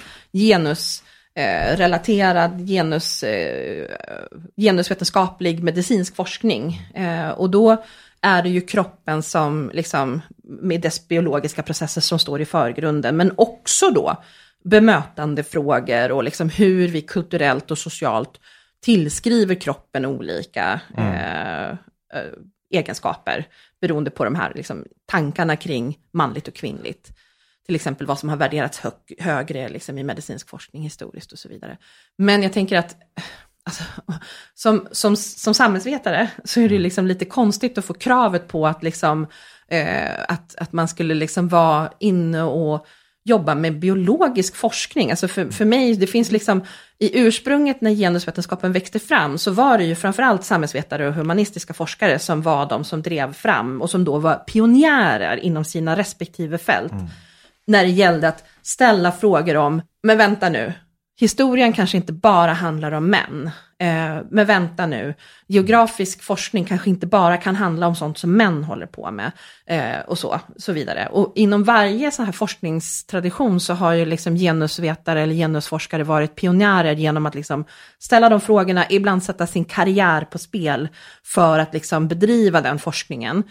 genusrelaterad, eh, genus, eh, genusvetenskaplig medicinsk forskning. Eh, och då är det ju kroppen som liksom, med dess biologiska processer som står i förgrunden. Men också då bemötande frågor och liksom hur vi kulturellt och socialt tillskriver kroppen olika mm. eh, eh, egenskaper beroende på de här liksom, tankarna kring manligt och kvinnligt. Till exempel vad som har värderats hö- högre liksom, i medicinsk forskning historiskt och så vidare. Men jag tänker att alltså, som, som, som samhällsvetare så är det liksom lite konstigt att få kravet på att, liksom, eh, att, att man skulle liksom vara inne och jobba med biologisk forskning. Alltså för, för mig, det finns liksom i ursprunget när genusvetenskapen växte fram så var det ju framförallt samhällsvetare och humanistiska forskare som var de som drev fram och som då var pionjärer inom sina respektive fält. Mm. När det gällde att ställa frågor om, men vänta nu, historien kanske inte bara handlar om män. Eh, men vänta nu, geografisk forskning kanske inte bara kan handla om sånt som män håller på med. Eh, och så, så vidare. Och inom varje sån här forskningstradition så har ju liksom genusvetare eller genusforskare varit pionjärer genom att liksom ställa de frågorna, ibland sätta sin karriär på spel för att liksom bedriva den forskningen.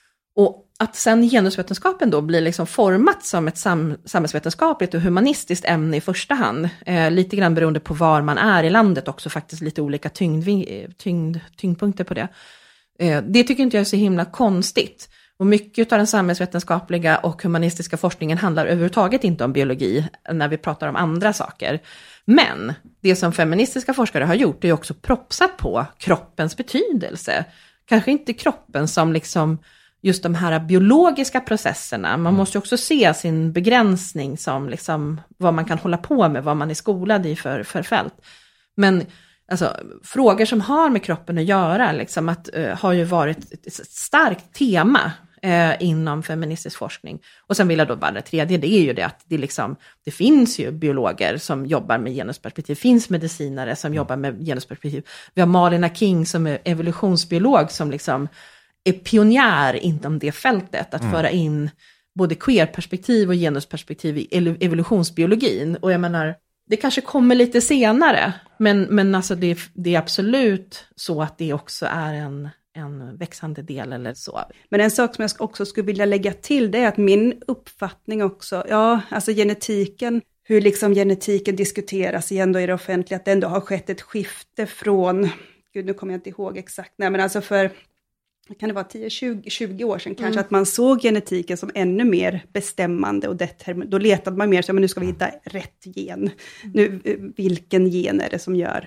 Och att sen genusvetenskapen då blir liksom format som ett sam- samhällsvetenskapligt och humanistiskt ämne i första hand, eh, lite grann beroende på var man är i landet också, faktiskt lite olika tyngd, tyngd, tyngdpunkter på det. Eh, det tycker inte jag är så himla konstigt. Och mycket av den samhällsvetenskapliga och humanistiska forskningen handlar överhuvudtaget inte om biologi när vi pratar om andra saker. Men det som feministiska forskare har gjort är också propsat på kroppens betydelse. Kanske inte kroppen som liksom just de här biologiska processerna. Man måste ju också se sin begränsning som liksom vad man kan hålla på med, vad man är skolad i för, för fält. Men alltså, frågor som har med kroppen att göra liksom, att, uh, har ju varit ett starkt tema uh, inom feministisk forskning. Och sen vill jag då bara det tredje, det är ju det att det, liksom, det finns ju biologer som jobbar med genusperspektiv. Det finns medicinare som jobbar med genusperspektiv. Vi har Malina King som är evolutionsbiolog som liksom är pionjär inom det fältet, att mm. föra in både queer-perspektiv och genusperspektiv i evolutionsbiologin. Och jag menar, det kanske kommer lite senare, men, men alltså det, det är absolut så att det också är en, en växande del eller så. Men en sak som jag också skulle vilja lägga till, det är att min uppfattning också, ja, alltså genetiken, hur liksom genetiken diskuteras igen då i det offentliga, att det ändå har skett ett skifte från, gud nu kommer jag inte ihåg exakt, nej men alltså för, kan det vara tio till tjugo år sedan kanske, mm. att man såg genetiken som ännu mer bestämmande och determin- då letade man mer så, men nu ska vi hitta rätt gen. Nu, vilken gen är det som gör,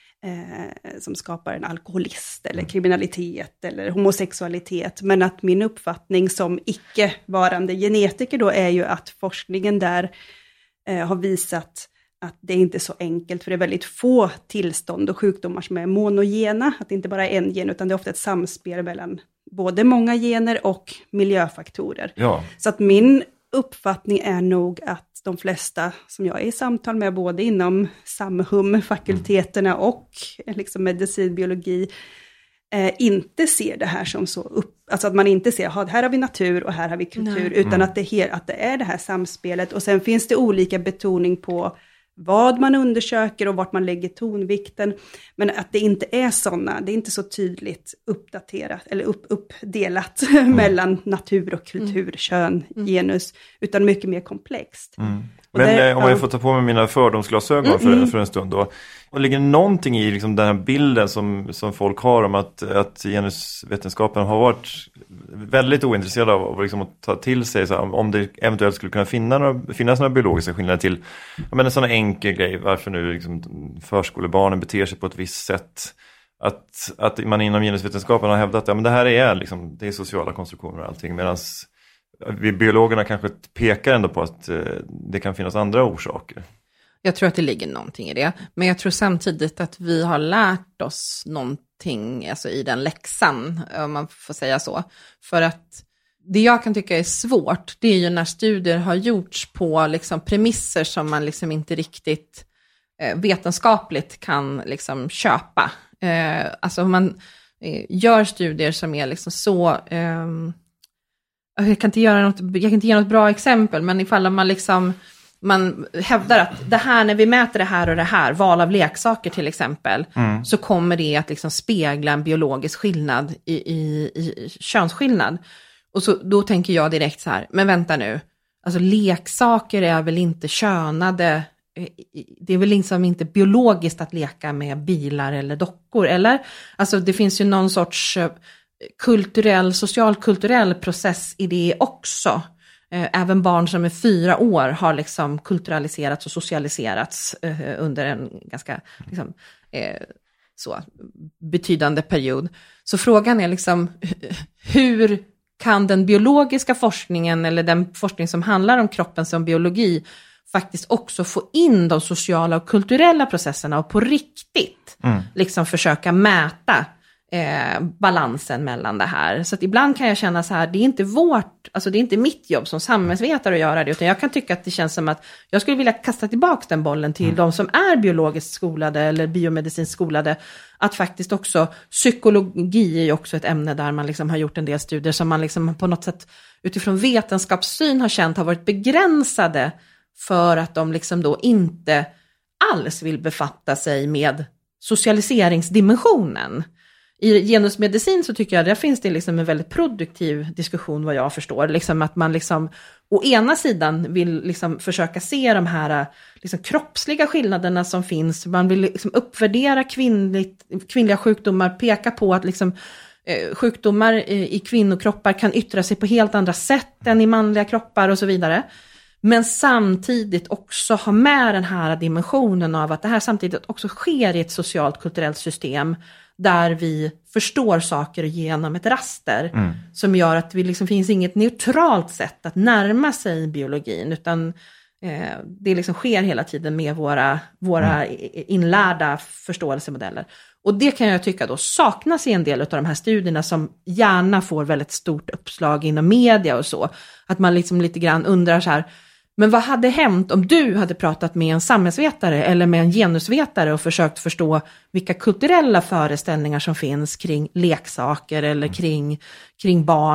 eh, som skapar en alkoholist eller kriminalitet eller homosexualitet. Men att min uppfattning som icke-varande genetiker då är ju att forskningen där eh, har visat att det är inte så enkelt, för det är väldigt få tillstånd och sjukdomar som är monogena, att det inte bara är en gen, utan det är ofta ett samspel mellan både många gener och miljöfaktorer. Ja. Så att min uppfattning är nog att de flesta som jag är i samtal med, både inom Samhum-fakulteterna och liksom medicin, biologi, eh, inte ser det här som så upp, alltså att man inte ser, här har vi natur och här har vi kultur, Nej. utan mm. att, det he- att det är det här samspelet, och sen finns det olika betoning på vad man undersöker och vart man lägger tonvikten. Men att det inte är sådana, det är inte så tydligt uppdaterat eller upp, uppdelat mm. mellan natur och kultur, mm. kön, genus, utan mycket mer komplext. Mm. Men där, om jag ja. får ta på mig mina fördomsglasögon mm. för, för en stund då. Och ligger någonting i liksom den här bilden som, som folk har om att, att genusvetenskapen har varit väldigt ointresserad av liksom att ta till sig så här, om det eventuellt skulle kunna finna några, finnas några biologiska skillnader till, jag menar, en sån enkel grej, varför nu liksom förskolebarnen beter sig på ett visst sätt. Att, att man inom genusvetenskapen har hävdat att ja, men det här är, liksom, det är sociala konstruktioner och allting, medan vi biologerna kanske pekar ändå på att eh, det kan finnas andra orsaker. Jag tror att det ligger någonting i det. Men jag tror samtidigt att vi har lärt oss någonting alltså i den läxan, om man får säga så. För att det jag kan tycka är svårt, det är ju när studier har gjorts på liksom premisser som man liksom inte riktigt eh, vetenskapligt kan liksom köpa. Eh, alltså om man eh, gör studier som är liksom så... Eh, jag kan inte göra något, jag kan inte ge något bra exempel, men ifall man liksom man hävdar att det här, när vi mäter det här och det här, val av leksaker till exempel, mm. så kommer det att liksom spegla en biologisk skillnad i, i, i könsskillnad. Och så, då tänker jag direkt så här, men vänta nu, alltså leksaker är väl inte könade, det är väl liksom inte biologiskt att leka med bilar eller dockor, eller? Alltså det finns ju någon sorts kulturell, socialkulturell process i det också. Även barn som är fyra år har liksom kulturaliserats och socialiserats under en ganska liksom, så betydande period. Så frågan är liksom, hur kan den biologiska forskningen eller den forskning som handlar om kroppen som biologi faktiskt också få in de sociala och kulturella processerna och på riktigt mm. liksom försöka mäta Eh, balansen mellan det här. Så att ibland kan jag känna så här, det är inte vårt, alltså det är inte mitt jobb som samhällsvetare att göra det, utan jag kan tycka att det känns som att jag skulle vilja kasta tillbaka den bollen till mm. de som är biologiskt skolade eller biomedicinskt skolade, att faktiskt också, psykologi är ju också ett ämne där man liksom har gjort en del studier som man liksom på något sätt utifrån vetenskapssyn har känt har varit begränsade, för att de liksom då inte alls vill befatta sig med socialiseringsdimensionen. I genusmedicin så tycker jag där finns det liksom en väldigt produktiv diskussion, vad jag förstår. Liksom att man liksom, å ena sidan vill liksom försöka se de här liksom kroppsliga skillnaderna som finns. Man vill liksom uppvärdera kvinnligt, kvinnliga sjukdomar, peka på att liksom, eh, sjukdomar i, i kvinnokroppar kan yttra sig på helt andra sätt än i manliga kroppar och så vidare. Men samtidigt också ha med den här dimensionen av att det här samtidigt också sker i ett socialt kulturellt system där vi förstår saker genom ett raster mm. som gör att det liksom finns inget neutralt sätt att närma sig biologin, utan eh, det liksom sker hela tiden med våra, våra mm. inlärda förståelsemodeller. Och det kan jag tycka då saknas i en del av de här studierna som gärna får väldigt stort uppslag inom media och så. Att man liksom lite grann undrar så här, men vad hade hänt om du hade pratat med en samhällsvetare eller med en genusvetare och försökt förstå vilka kulturella föreställningar som finns kring leksaker eller kring, kring barn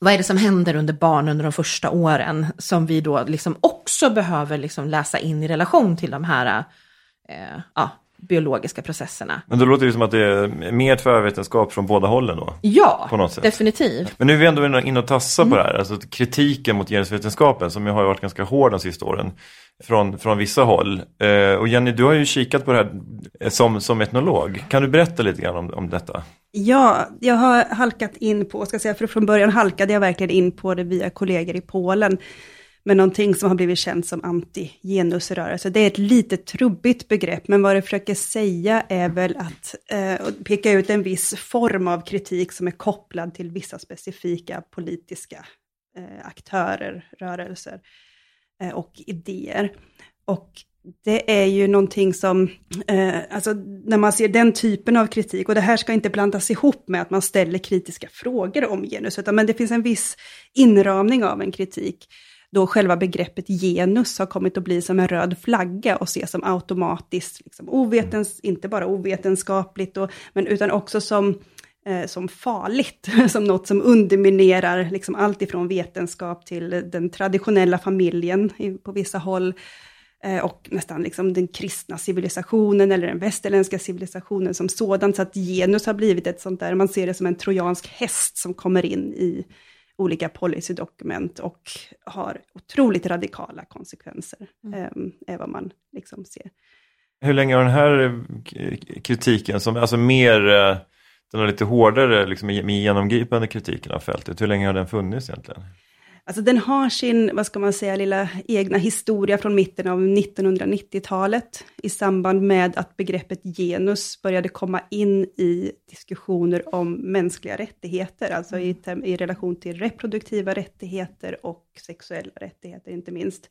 vad är det som händer under barn under de första åren som vi då liksom också behöver liksom läsa in i relation till de här eh, ja, biologiska processerna. Men då låter det som att det är mer tvärvetenskap från båda hållen då? Ja, på något sätt. Definitivt. Men nu är vi ändå inne och tassa mm. på det här. Alltså kritiken mot genusvetenskapen som ju har varit ganska hård de sista åren från, från vissa håll. Eh, och Jenny, du har ju kikat på det här som, som etnolog. Kan du berätta lite grann om, om detta? Ja, jag har halkat in på, ska jag säga, för från början halkade jag verkligen in på det via kollegor i Polen. med någonting som har blivit känt som anti-genusrörelse. Det är ett lite trubbigt begrepp, men vad det försöker säga är väl att eh, peka ut en viss form av kritik som är kopplad till vissa specifika politiska eh, aktörer, rörelser eh, och idéer. Och det är ju någonting som, eh, alltså när man ser den typen av kritik, och det här ska inte blandas ihop med att man ställer kritiska frågor om genus, utan men det finns en viss inramning av en kritik, då själva begreppet genus har kommit att bli som en röd flagga och ses som automatiskt, liksom, ovetens, inte bara ovetenskapligt, och, men utan också som, eh, som farligt, som något som underminerar liksom, allt ifrån vetenskap till den traditionella familjen i, på vissa håll, eh, och nästan liksom, den kristna civilisationen eller den västerländska civilisationen som sådan, så att genus har blivit ett sånt där, man ser det som en trojansk häst som kommer in i olika policydokument och har otroligt radikala konsekvenser, mm. är vad man liksom ser. Hur länge har den här kritiken, som alltså mer, den har lite hårdare, liksom med genomgripande kritiken av fältet, hur länge har den funnits egentligen? Alltså den har sin, vad ska man säga, lilla egna historia från mitten av nittonhundranittiotalet i samband med att begreppet genus började komma in i diskussioner om mänskliga rättigheter, alltså i, i relation till reproduktiva rättigheter och sexuella rättigheter inte minst.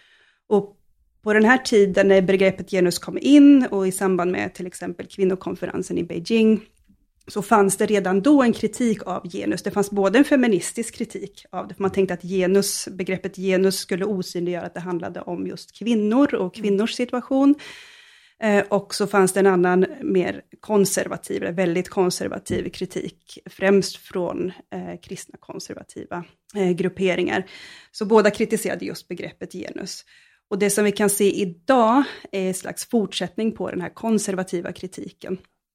Och på den här tiden när begreppet genus kom in och i samband med till exempel kvinnokonferensen i Beijing, så fanns det redan då en kritik av genus. Det fanns både en feministisk kritik av det, för man tänkte att genus, begreppet genus skulle osynliggöra att det handlade om just kvinnor och kvinnors situation. Eh, och så fanns det en annan mer konservativ, väldigt konservativ kritik, främst från eh, kristna konservativa eh, grupperingar. Så båda kritiserade just begreppet genus. Och det som vi kan se idag är en slags fortsättning på den här konservativa kritiken.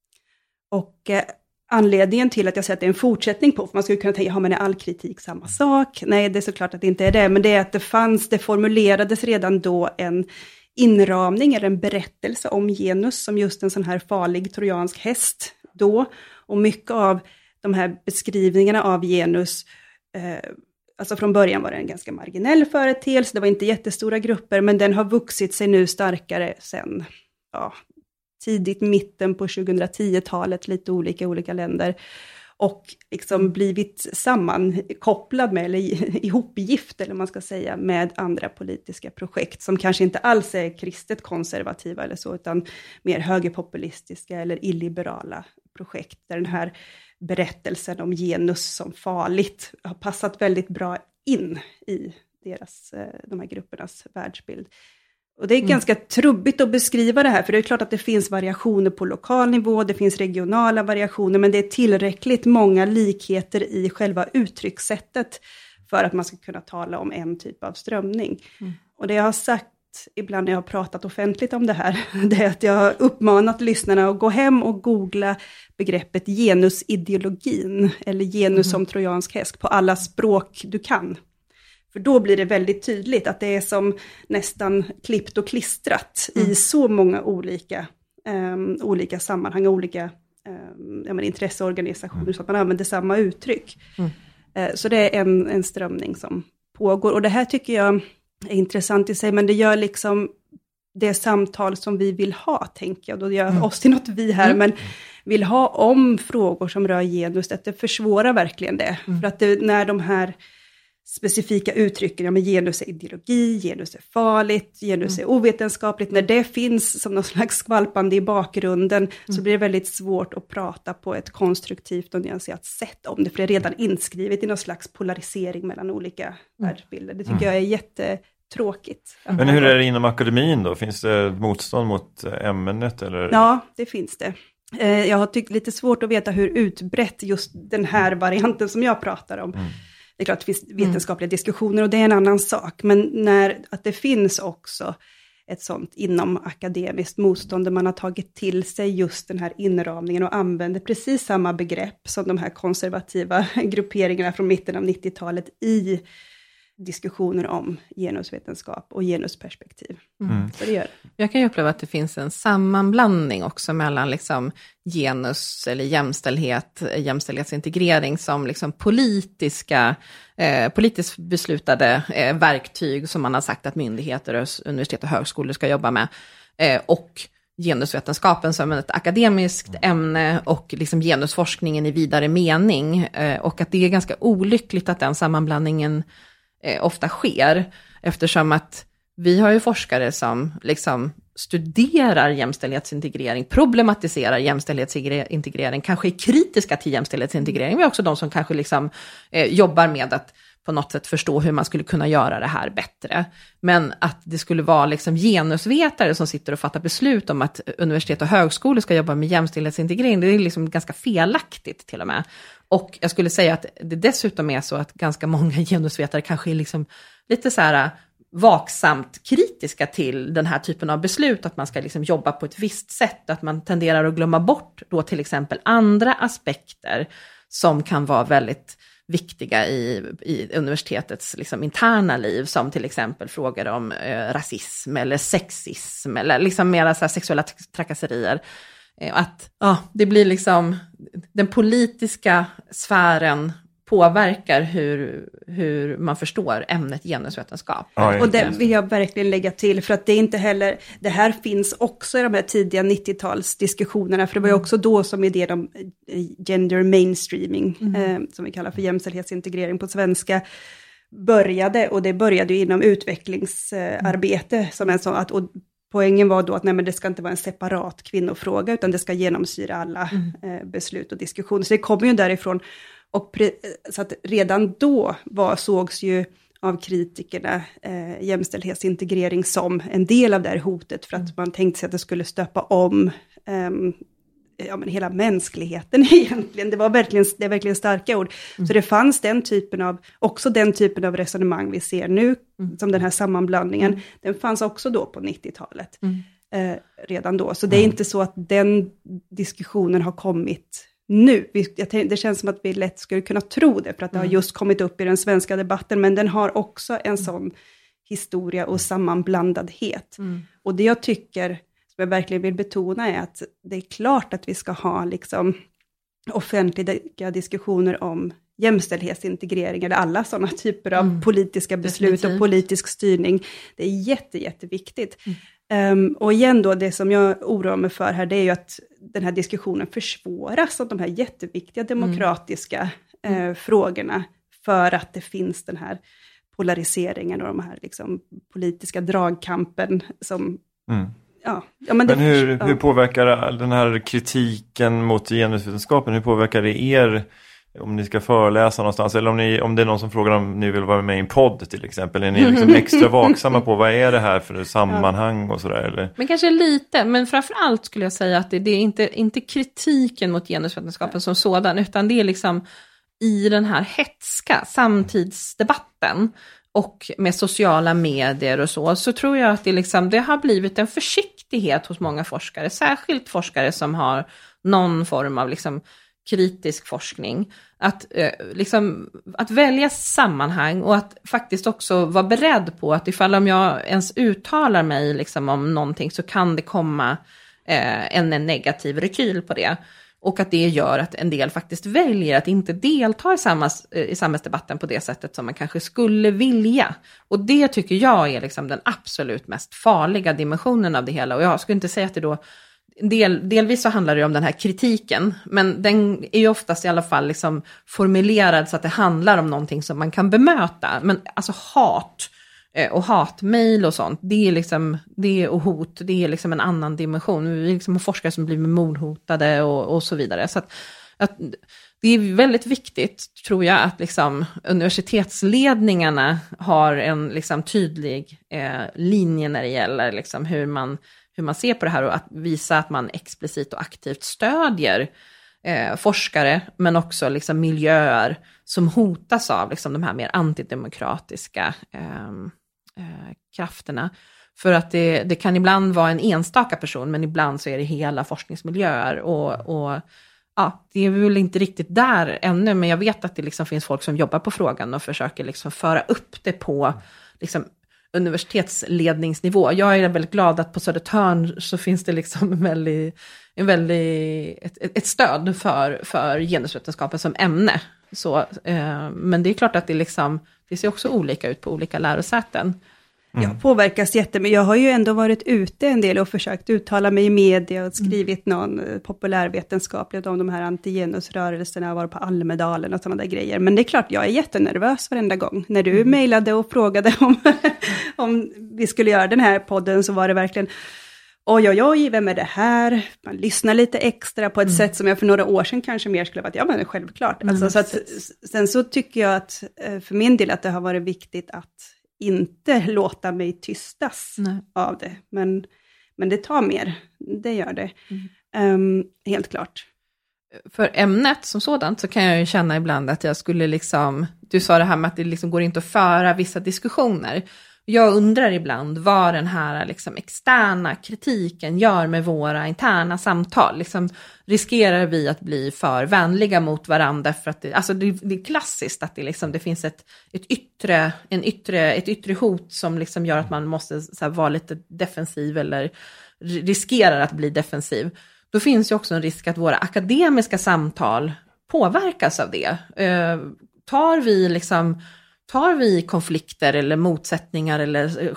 Och eh, anledningen till att jag säger att det är en fortsättning på, för man skulle kunna tänka, ja men är all kritik samma sak? Nej, det är såklart att det inte är det, men det är att det fanns, det formulerades redan då en inramning eller en berättelse om genus som just en sån här farlig trojansk häst då. Och mycket av de här beskrivningarna av genus, eh, alltså från början var det en ganska marginell företeelse, det var inte jättestora grupper, men den har vuxit sig nu starkare sen, ja, tidigt mitten på tjugohundratio-talet, lite olika i olika länder, och liksom blivit sammankopplad med, eller ihopgift, eller man ska säga, med andra politiska projekt som kanske inte alls är kristet konservativa eller så, utan mer högerpopulistiska eller illiberala projekt, där den här berättelsen om genus som farligt har passat väldigt bra in i deras, de här gruppernas världsbild. Och det är mm. ganska trubbigt att beskriva det här, för det är klart att det finns variationer på lokal nivå, det finns regionala variationer, men det är tillräckligt många likheter i själva uttryckssättet för att man ska kunna tala om en typ av strömning. Mm. Och det jag har sagt ibland när jag har pratat offentligt om det här, det är att jag har uppmanat lyssnarna att gå hem och googla begreppet genusideologin, eller genus mm. som trojansk häst, på alla språk du kan. För då blir det väldigt tydligt att det är som nästan klippt och klistrat mm. i så många olika, um, olika sammanhang, olika um, ja, men intresseorganisationer, mm. så att man använder samma uttryck. Mm. Uh, så det är en, en strömning som pågår. Och det här tycker jag är intressant i sig, men det gör liksom det samtal som vi vill ha, tänker jag. Då gör mm. oss till något vi här, mm. men vill ha om frågor som rör genus, att det försvårar verkligen det. Mm. För att det, när de här specifika uttrycken, ja men genus är ideologi, genus är farligt, genus mm. är ovetenskapligt, när det finns som någon slags skvalpande i bakgrunden, mm. så blir det väldigt svårt att prata på ett konstruktivt och nyanserat sätt om det, för det är redan inskrivet i någon slags polarisering mellan olika mm. världsbilder. Det tycker mm. jag är jättetråkigt. Men hur är det inom akademin då? Finns det motstånd mot ämnet? Eller? Ja, det finns det. Jag har tyckt lite svårt att veta hur utbrett just den här varianten som jag pratar om mm. det är klart att det finns vetenskapliga mm. diskussioner och det är en annan sak. Men när, att det finns också ett sånt inom akademiskt motstånd där man har tagit till sig just den här inramningen och använder precis samma begrepp som de här konservativa grupperingarna från mitten av nittiotalet i diskussioner om genusvetenskap och genusperspektiv. Mm. Så det gör. Jag kan ju uppleva att det finns en sammanblandning också mellan liksom genus eller jämställdhet, jämställdhetsintegrering som liksom politiska, eh, politiskt beslutade eh, verktyg som man har sagt att myndigheter, universitet och högskolor ska jobba med eh, och genusvetenskapen som ett akademiskt ämne och liksom genusforskningen i vidare mening eh, och att det är ganska olyckligt att den sammanblandningen eh, ofta sker eftersom att vi har ju forskare som liksom studerar jämställdhetsintegrering, problematiserar jämställdhetsintegrering, kanske är kritiska till jämställdhetsintegrering. Vi har också de som kanske liksom eh, jobbar med att på något sätt förstå hur man skulle kunna göra det här bättre. Men att det skulle vara liksom genusvetare som sitter och fattar beslut om att universitet och högskolor ska jobba med jämställdhetsintegrering, det är liksom ganska felaktigt till och med. Och jag skulle säga att det dessutom är så att ganska många genusvetare kanske är liksom lite så här vaksamt kritiska till den här typen av beslut, att man ska liksom jobba på ett visst sätt, att man tenderar att glömma bort då till exempel andra aspekter som kan vara väldigt viktiga i, i universitetets liksom interna liv, som till exempel frågor om eh, rasism eller sexism eller liksom mera så här sexuella t- trakasserier. Eh, att ja, det blir liksom den politiska sfären påverkar hur, hur man förstår ämnet genusvetenskap. Ja, och det vill jag verkligen lägga till, för att det är inte heller, det här finns också i de här tidiga nittiotalsdiskussionerna, för det var ju också då som idén om gender mainstreaming, mm. eh, som vi kallar för jämställdhetsintegrering på svenska, började, och det började ju inom utvecklingsarbete, mm. som en sån att, och poängen var då att nej, men det ska inte vara en separat kvinnofråga, utan det ska genomsyra alla mm. eh, beslut och diskussioner. Så det kommer ju därifrån. Och pre- så att redan då var, sågs ju av kritikerna eh, jämställdhetsintegrering som en del av det här hotet, för att mm. man tänkte sig att det skulle stöpa om eh, ja, men hela mänskligheten egentligen. Det var verkligen, det är verkligen starka ord. Mm. Så det fanns den typen av, också den typen av resonemang vi ser nu, mm. som den här sammanblandningen, mm. den fanns också då på nittiotalet. Mm. Eh, redan då. Så det är inte så att den diskussionen har kommit nu. Vi, jag tänkte, det känns som att vi lätt skulle kunna tro det, för att det mm. har just kommit upp i den svenska debatten, men den har också en sån historia och sammanblandadhet. Mm. Och det jag tycker, som jag verkligen vill betona, är att det är klart att vi ska ha liksom offentliga diskussioner om jämställdhetsintegrering eller alla sådana typer av mm. politiska beslut Definitivt. Och politisk styrning. Det är jätte, jätteviktigt. Mm. Um, och igen då, det som jag oroar mig för här, det är ju att den här diskussionen försvåras av de här jätteviktiga demokratiska mm. eh, frågorna, för att det finns den här polariseringen och de här liksom politiska dragkampen som... Mm. Ja, ja, men det, men hur, ja. hur påverkar den här kritiken mot genusvetenskapen, hur påverkar det er om ni ska föreläsa någonstans, eller om, ni, om det är någon som frågar om ni vill vara med i en podd till exempel, är ni liksom extra vaksamma på vad är det här för sammanhang och sådär? Eller? Men kanske lite, men framförallt skulle jag säga att det, det är inte, inte kritiken mot genusvetenskapen som sådan, utan det är liksom i den här hetska samtidsdebatten och med sociala medier och så, så tror jag att det, liksom, det har blivit en försiktighet hos många forskare, särskilt forskare som har någon form av liksom kritisk forskning, att, eh, liksom, att välja sammanhang och att faktiskt också vara beredd på att ifall om jag ens uttalar mig liksom om någonting, så kan det komma eh, en, en negativ rekyl på det. Och att det gör att en del faktiskt väljer att inte delta i, samhälls, i samhällsdebatten på det sättet som man kanske skulle vilja. Och det tycker jag är liksom den absolut mest farliga dimensionen av det hela. Och jag skulle inte säga att det då... Del, delvis så handlar det om den här kritiken, men den är ju oftast i alla fall liksom formulerad så att det handlar om någonting som man kan bemöta. Men alltså hat och hatmejl och sånt, det är liksom, det är och hot, det är liksom en annan dimension. Vi liksom har forskare som blir mordhotade och, och så vidare. Så att, att det är väldigt viktigt, tror jag, att liksom universitetsledningarna har en liksom tydlig eh, linje när det gäller liksom hur man hur man ser på det här, och att visa att man explicit och aktivt stödjer eh, forskare, men också liksom miljöer som hotas av liksom de här mer antidemokratiska eh, eh, krafterna. För att det, det kan ibland vara en enstaka person, men ibland så är det hela forskningsmiljöer. Och, och ja, det är väl inte riktigt där ännu, men jag vet att det liksom finns folk som jobbar på frågan och försöker liksom föra upp det på liksom universitetsledningsnivå. Jag är väldigt glad att på Södertörn så finns det liksom en väldigt, en väldigt, ett, ett stöd för, för genusvetenskapen som ämne. Så, eh, men det är klart att det, liksom, det ser också olika ut på olika lärosäten. Mm. Jag påverkas jättemycket. Jag har ju ändå varit ute en del och försökt uttala mig i media och skrivit mm. någon populärvetenskaplig om de här antigenusrörelserna, var på Almedalen och sådana där grejer. Men det är klart, jag är jättenervös varenda gång. När du mm. mejlade och frågade om, om vi skulle göra den här podden, så var det verkligen oj, oj, oj, vem är det här? Man lyssnar lite extra på ett mm. sätt som jag för några år sedan kanske mer skulle ha varit, ja men självklart. Mm. Alltså, så att, sen så tycker jag att för min del att det har varit viktigt att inte låta mig tystas Nej. av det. Men, men det tar mer, det gör det. Mm. Um, helt klart. För ämnet som sådant så kan jag ju känna ibland att jag skulle liksom, du sa det här med att det liksom går inte att föra vissa diskussioner. Jag undrar ibland vad den här liksom externa kritiken gör med våra interna samtal. Liksom, riskerar vi att bli för vänliga mot varandra? För att det, alltså det, det är klassiskt att det, liksom, det finns ett, ett, yttre, en yttre, ett yttre hot som liksom gör att man måste så här, vara lite defensiv eller riskerar att bli defensiv. Då finns ju också en risk att våra akademiska samtal påverkas av det. Eh, tar vi liksom... Tar vi konflikter eller motsättningar eller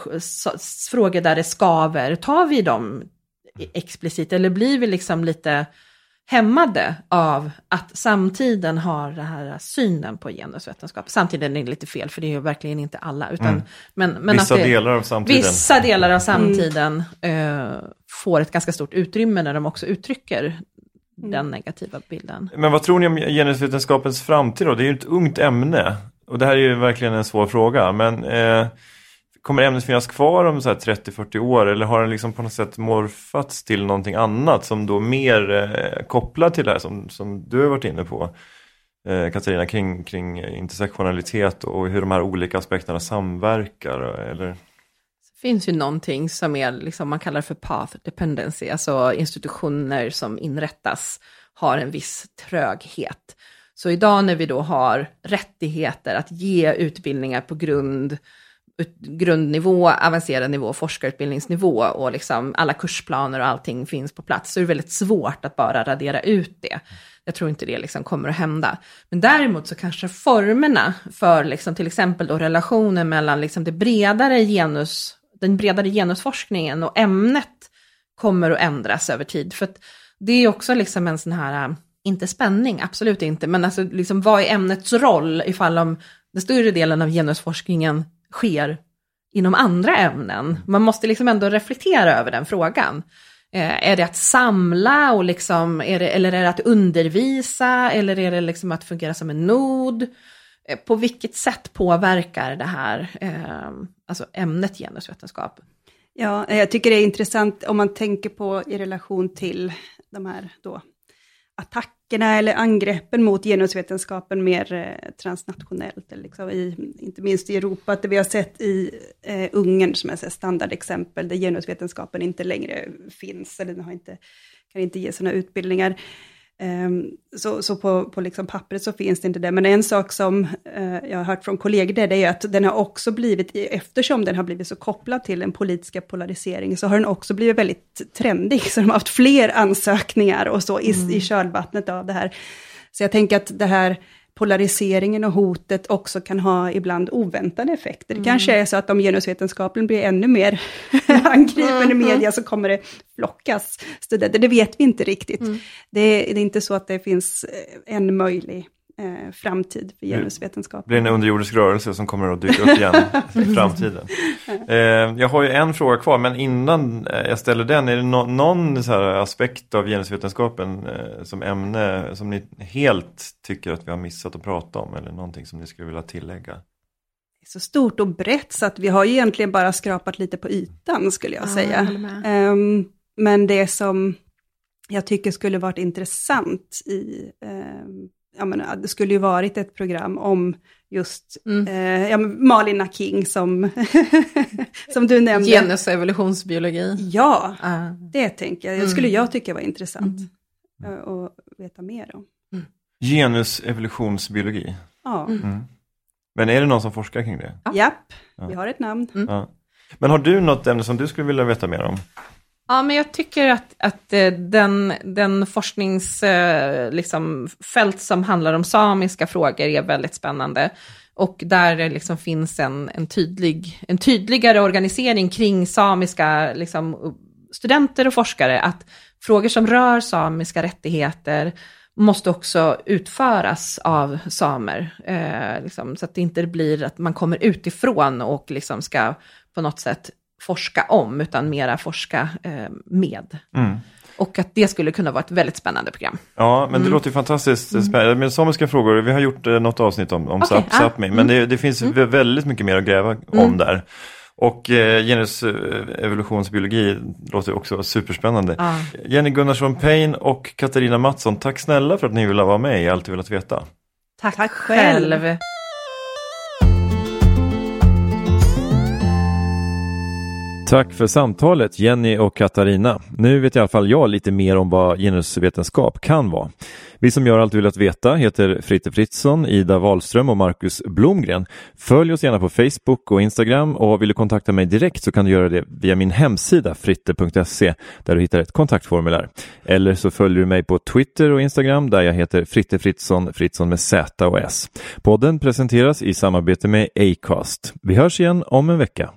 frågor där det skaver, tar vi dem explicit eller blir vi liksom lite hämmade av att samtiden har den här synen på genusvetenskap? Samtiden är lite fel, för det är ju verkligen inte alla. Utan, mm. men, men vissa, att det, delar av samtiden. vissa delar av samtiden mm. uh, får ett ganska stort utrymme när de också uttrycker mm. den negativa bilden. Men vad tror ni om genusvetenskapens framtid då? Det är ju ett ungt ämne. Och det här är ju verkligen en svår fråga, men eh, kommer ämnet finnas kvar om så här trettio till fyrtio år, eller har den liksom på något sätt morfats till någonting annat som då mer eh, kopplar till det här som, som du har varit inne på, eh, Katarina, kring, kring intersektionalitet och hur de här olika aspekterna samverkar? Eller? Det finns ju någonting som är, liksom, man kallar för path dependency, alltså institutioner som inrättas har en viss tröghet. Så idag när vi då har rättigheter att ge utbildningar på grund, grundnivå, avancerad nivå, forskarutbildningsnivå och liksom alla kursplaner och allting finns på plats, så är det väldigt svårt att bara radera ut det. Jag tror inte det liksom kommer att hända. Men däremot så kanske formerna för liksom till exempel då relationen mellan liksom det bredare genus, den bredare genusforskningen och ämnet kommer att ändras över tid. För att det är också liksom en sån här... Inte spänning, absolut inte. Men alltså, liksom, vad är ämnets roll ifall om den större delen av genusforskningen sker inom andra ämnen? Man måste liksom ändå reflektera över den frågan. Eh, är det att samla och liksom, är det, eller är det att undervisa? Eller är det liksom att fungera som en nod? Eh, på vilket sätt påverkar det här eh, alltså ämnet genusvetenskap? Ja, jag tycker det är intressant om man tänker på i relation till de här då attackerna eller angreppen mot genusvetenskapen mer eh, transnationellt, eller liksom i, inte minst i Europa, att det vi har sett i eh, Ungern som är ett standardexempel där genusvetenskapen inte längre finns, eller den har inte, kan inte ge sådana utbildningar. Um, så så på, på liksom pappret så finns det inte det. Men en sak som uh, jag har hört från kollegor där, det är att den har också blivit, eftersom den har blivit så kopplad till den politiska polariseringen, så har den också blivit väldigt trendig. Så de har haft fler ansökningar och så i, mm. i kölvattnet av det här. Så jag tänker att det här polariseringen och hotet också kan ha ibland oväntade effekter. Det mm. kanske är så att om genusvetenskapen blir ännu mer angripen i media så kommer det flockas studenter. Det vet vi inte riktigt. Mm. Det, är, det är inte så att det finns en möjlig eh, framtid för genusvetenskapen. Det blir en underjordisk rörelse som kommer att dyka upp igen i framtiden. Eh, jag har ju en fråga kvar, men innan jag ställer den, är det no- någon så här aspekt av genusvetenskapen eh, som ämne som ni helt tycker att vi har missat att prata om, eller någonting som ni skulle vilja tillägga? Det är så stort och brett så att vi har egentligen bara skrapat lite på ytan, skulle jag ah, säga. Um, men det som jag tycker skulle varit intressant i, eh, jag menar, det skulle ju varit ett program om just mm. eh, ja, Malin King som, som du nämnde. Genus och evolutionsbiologi. Ja, uh. det tänker jag. Det skulle jag tycka var intressant mm. att veta mer om. Mm. Genus evolutionsbiologi. Ja. Mm. Men är det någon som forskar kring det? Ja. Japp, ja. Vi har ett namn. Mm. Ja. Men har du något ämne som du skulle vilja veta mer om? Ja, men jag tycker att, att den, den forskningsfält liksom, som handlar om samiska frågor är väldigt spännande. Och där det liksom finns en, en, tydlig, en tydligare organisering kring samiska liksom, studenter och forskare. Att frågor som rör samiska rättigheter måste också utföras av samer. Eh, liksom, så att det inte blir att man kommer utifrån och liksom ska på något sätt forska om, utan mera forska eh, med. Mm. Och att det skulle kunna vara ett väldigt spännande program. Ja, men det mm. låter ju fantastiskt spännande. Med samiska frågor, vi har gjort eh, något avsnitt om, om okay, Sap, Sapmi, ah. men det, det finns mm. väldigt mycket mer att gräva mm. om där. Och eh, genus evolutionsbiologi låter också superspännande. Ah. Jenny Gunnarsson Payne och Katarina Mattsson, tack snälla för att ni ville vara med i Allt du velat veta. Tack, tack själv. själv. Tack för samtalet Jenny och Katarina. Nu vet i alla fall jag lite mer om vad genusvetenskap kan vara. Vi som gör Allt du velat veta heter Fritte Fritzson, Ida Wahlström och Marcus Blomgren. Följ oss gärna på Facebook och Instagram, och vill du kontakta mig direkt så kan du göra det via min hemsida fritte punkt se, där du hittar ett kontaktformulär. Eller så följer du mig på Twitter och Instagram där jag heter Fritte Fritzson, Fritzson med Z och S. Podden presenteras i samarbete med Acast. Vi hörs igen om en vecka.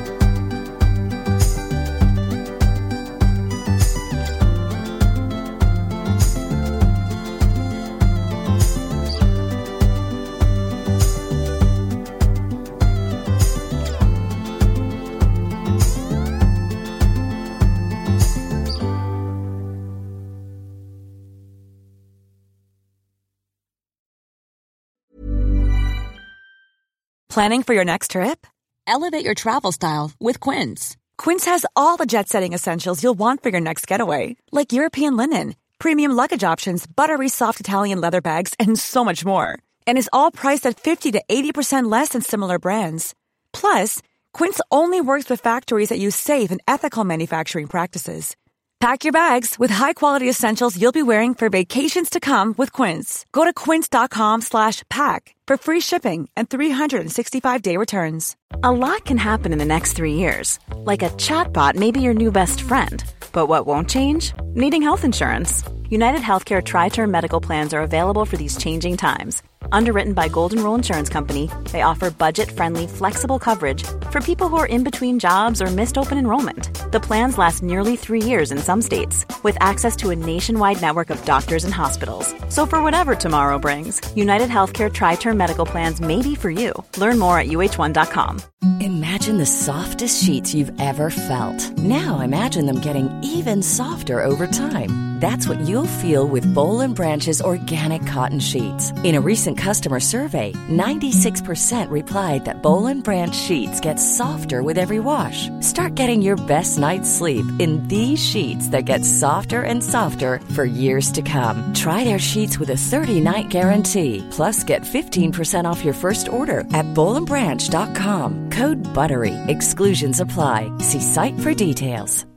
Planning for your next trip? Elevate your travel style with Quince. Quince has all the jet-setting essentials you'll want for your next getaway, like European linen, premium luggage options, buttery soft Italian leather bags, and so much more. And is all priced at fifty to eighty percent less than similar brands. Plus, Quince only works with factories that use safe and ethical manufacturing practices. Pack your bags with high-quality essentials you'll be wearing for vacations to come with Quince. Go to quince.com slash pack for free shipping and three sixty-five day returns. A lot can happen in the next three years. Like a chatbot may be your new best friend. But what won't change? Needing health insurance. United Healthcare Tri-Term Medical Plans are available for these changing times. Underwritten by Golden Rule Insurance Company, they offer budget-friendly, flexible coverage for people who are in between jobs or missed open enrollment. The plans last nearly three years in some states, with access to a nationwide network of doctors and hospitals. So for whatever tomorrow brings, United Healthcare Tri-Term Medical Plans may be for you. Learn more at U H one dot com. Imagine the softest sheets you've ever felt. Now imagine them getting even softer over time. That's what you'll feel with Boll and Branch's organic cotton sheets. In a recent customer survey, ninety-six percent replied that Boll and Branch sheets get softer with every wash. Start getting your best night's sleep in these sheets that get softer and softer for years to come. Try their sheets with a thirty-night guarantee. Plus, get fifteen percent off your first order at boll and branch dot com. Code BUTTERY. Exclusions apply. See site for details.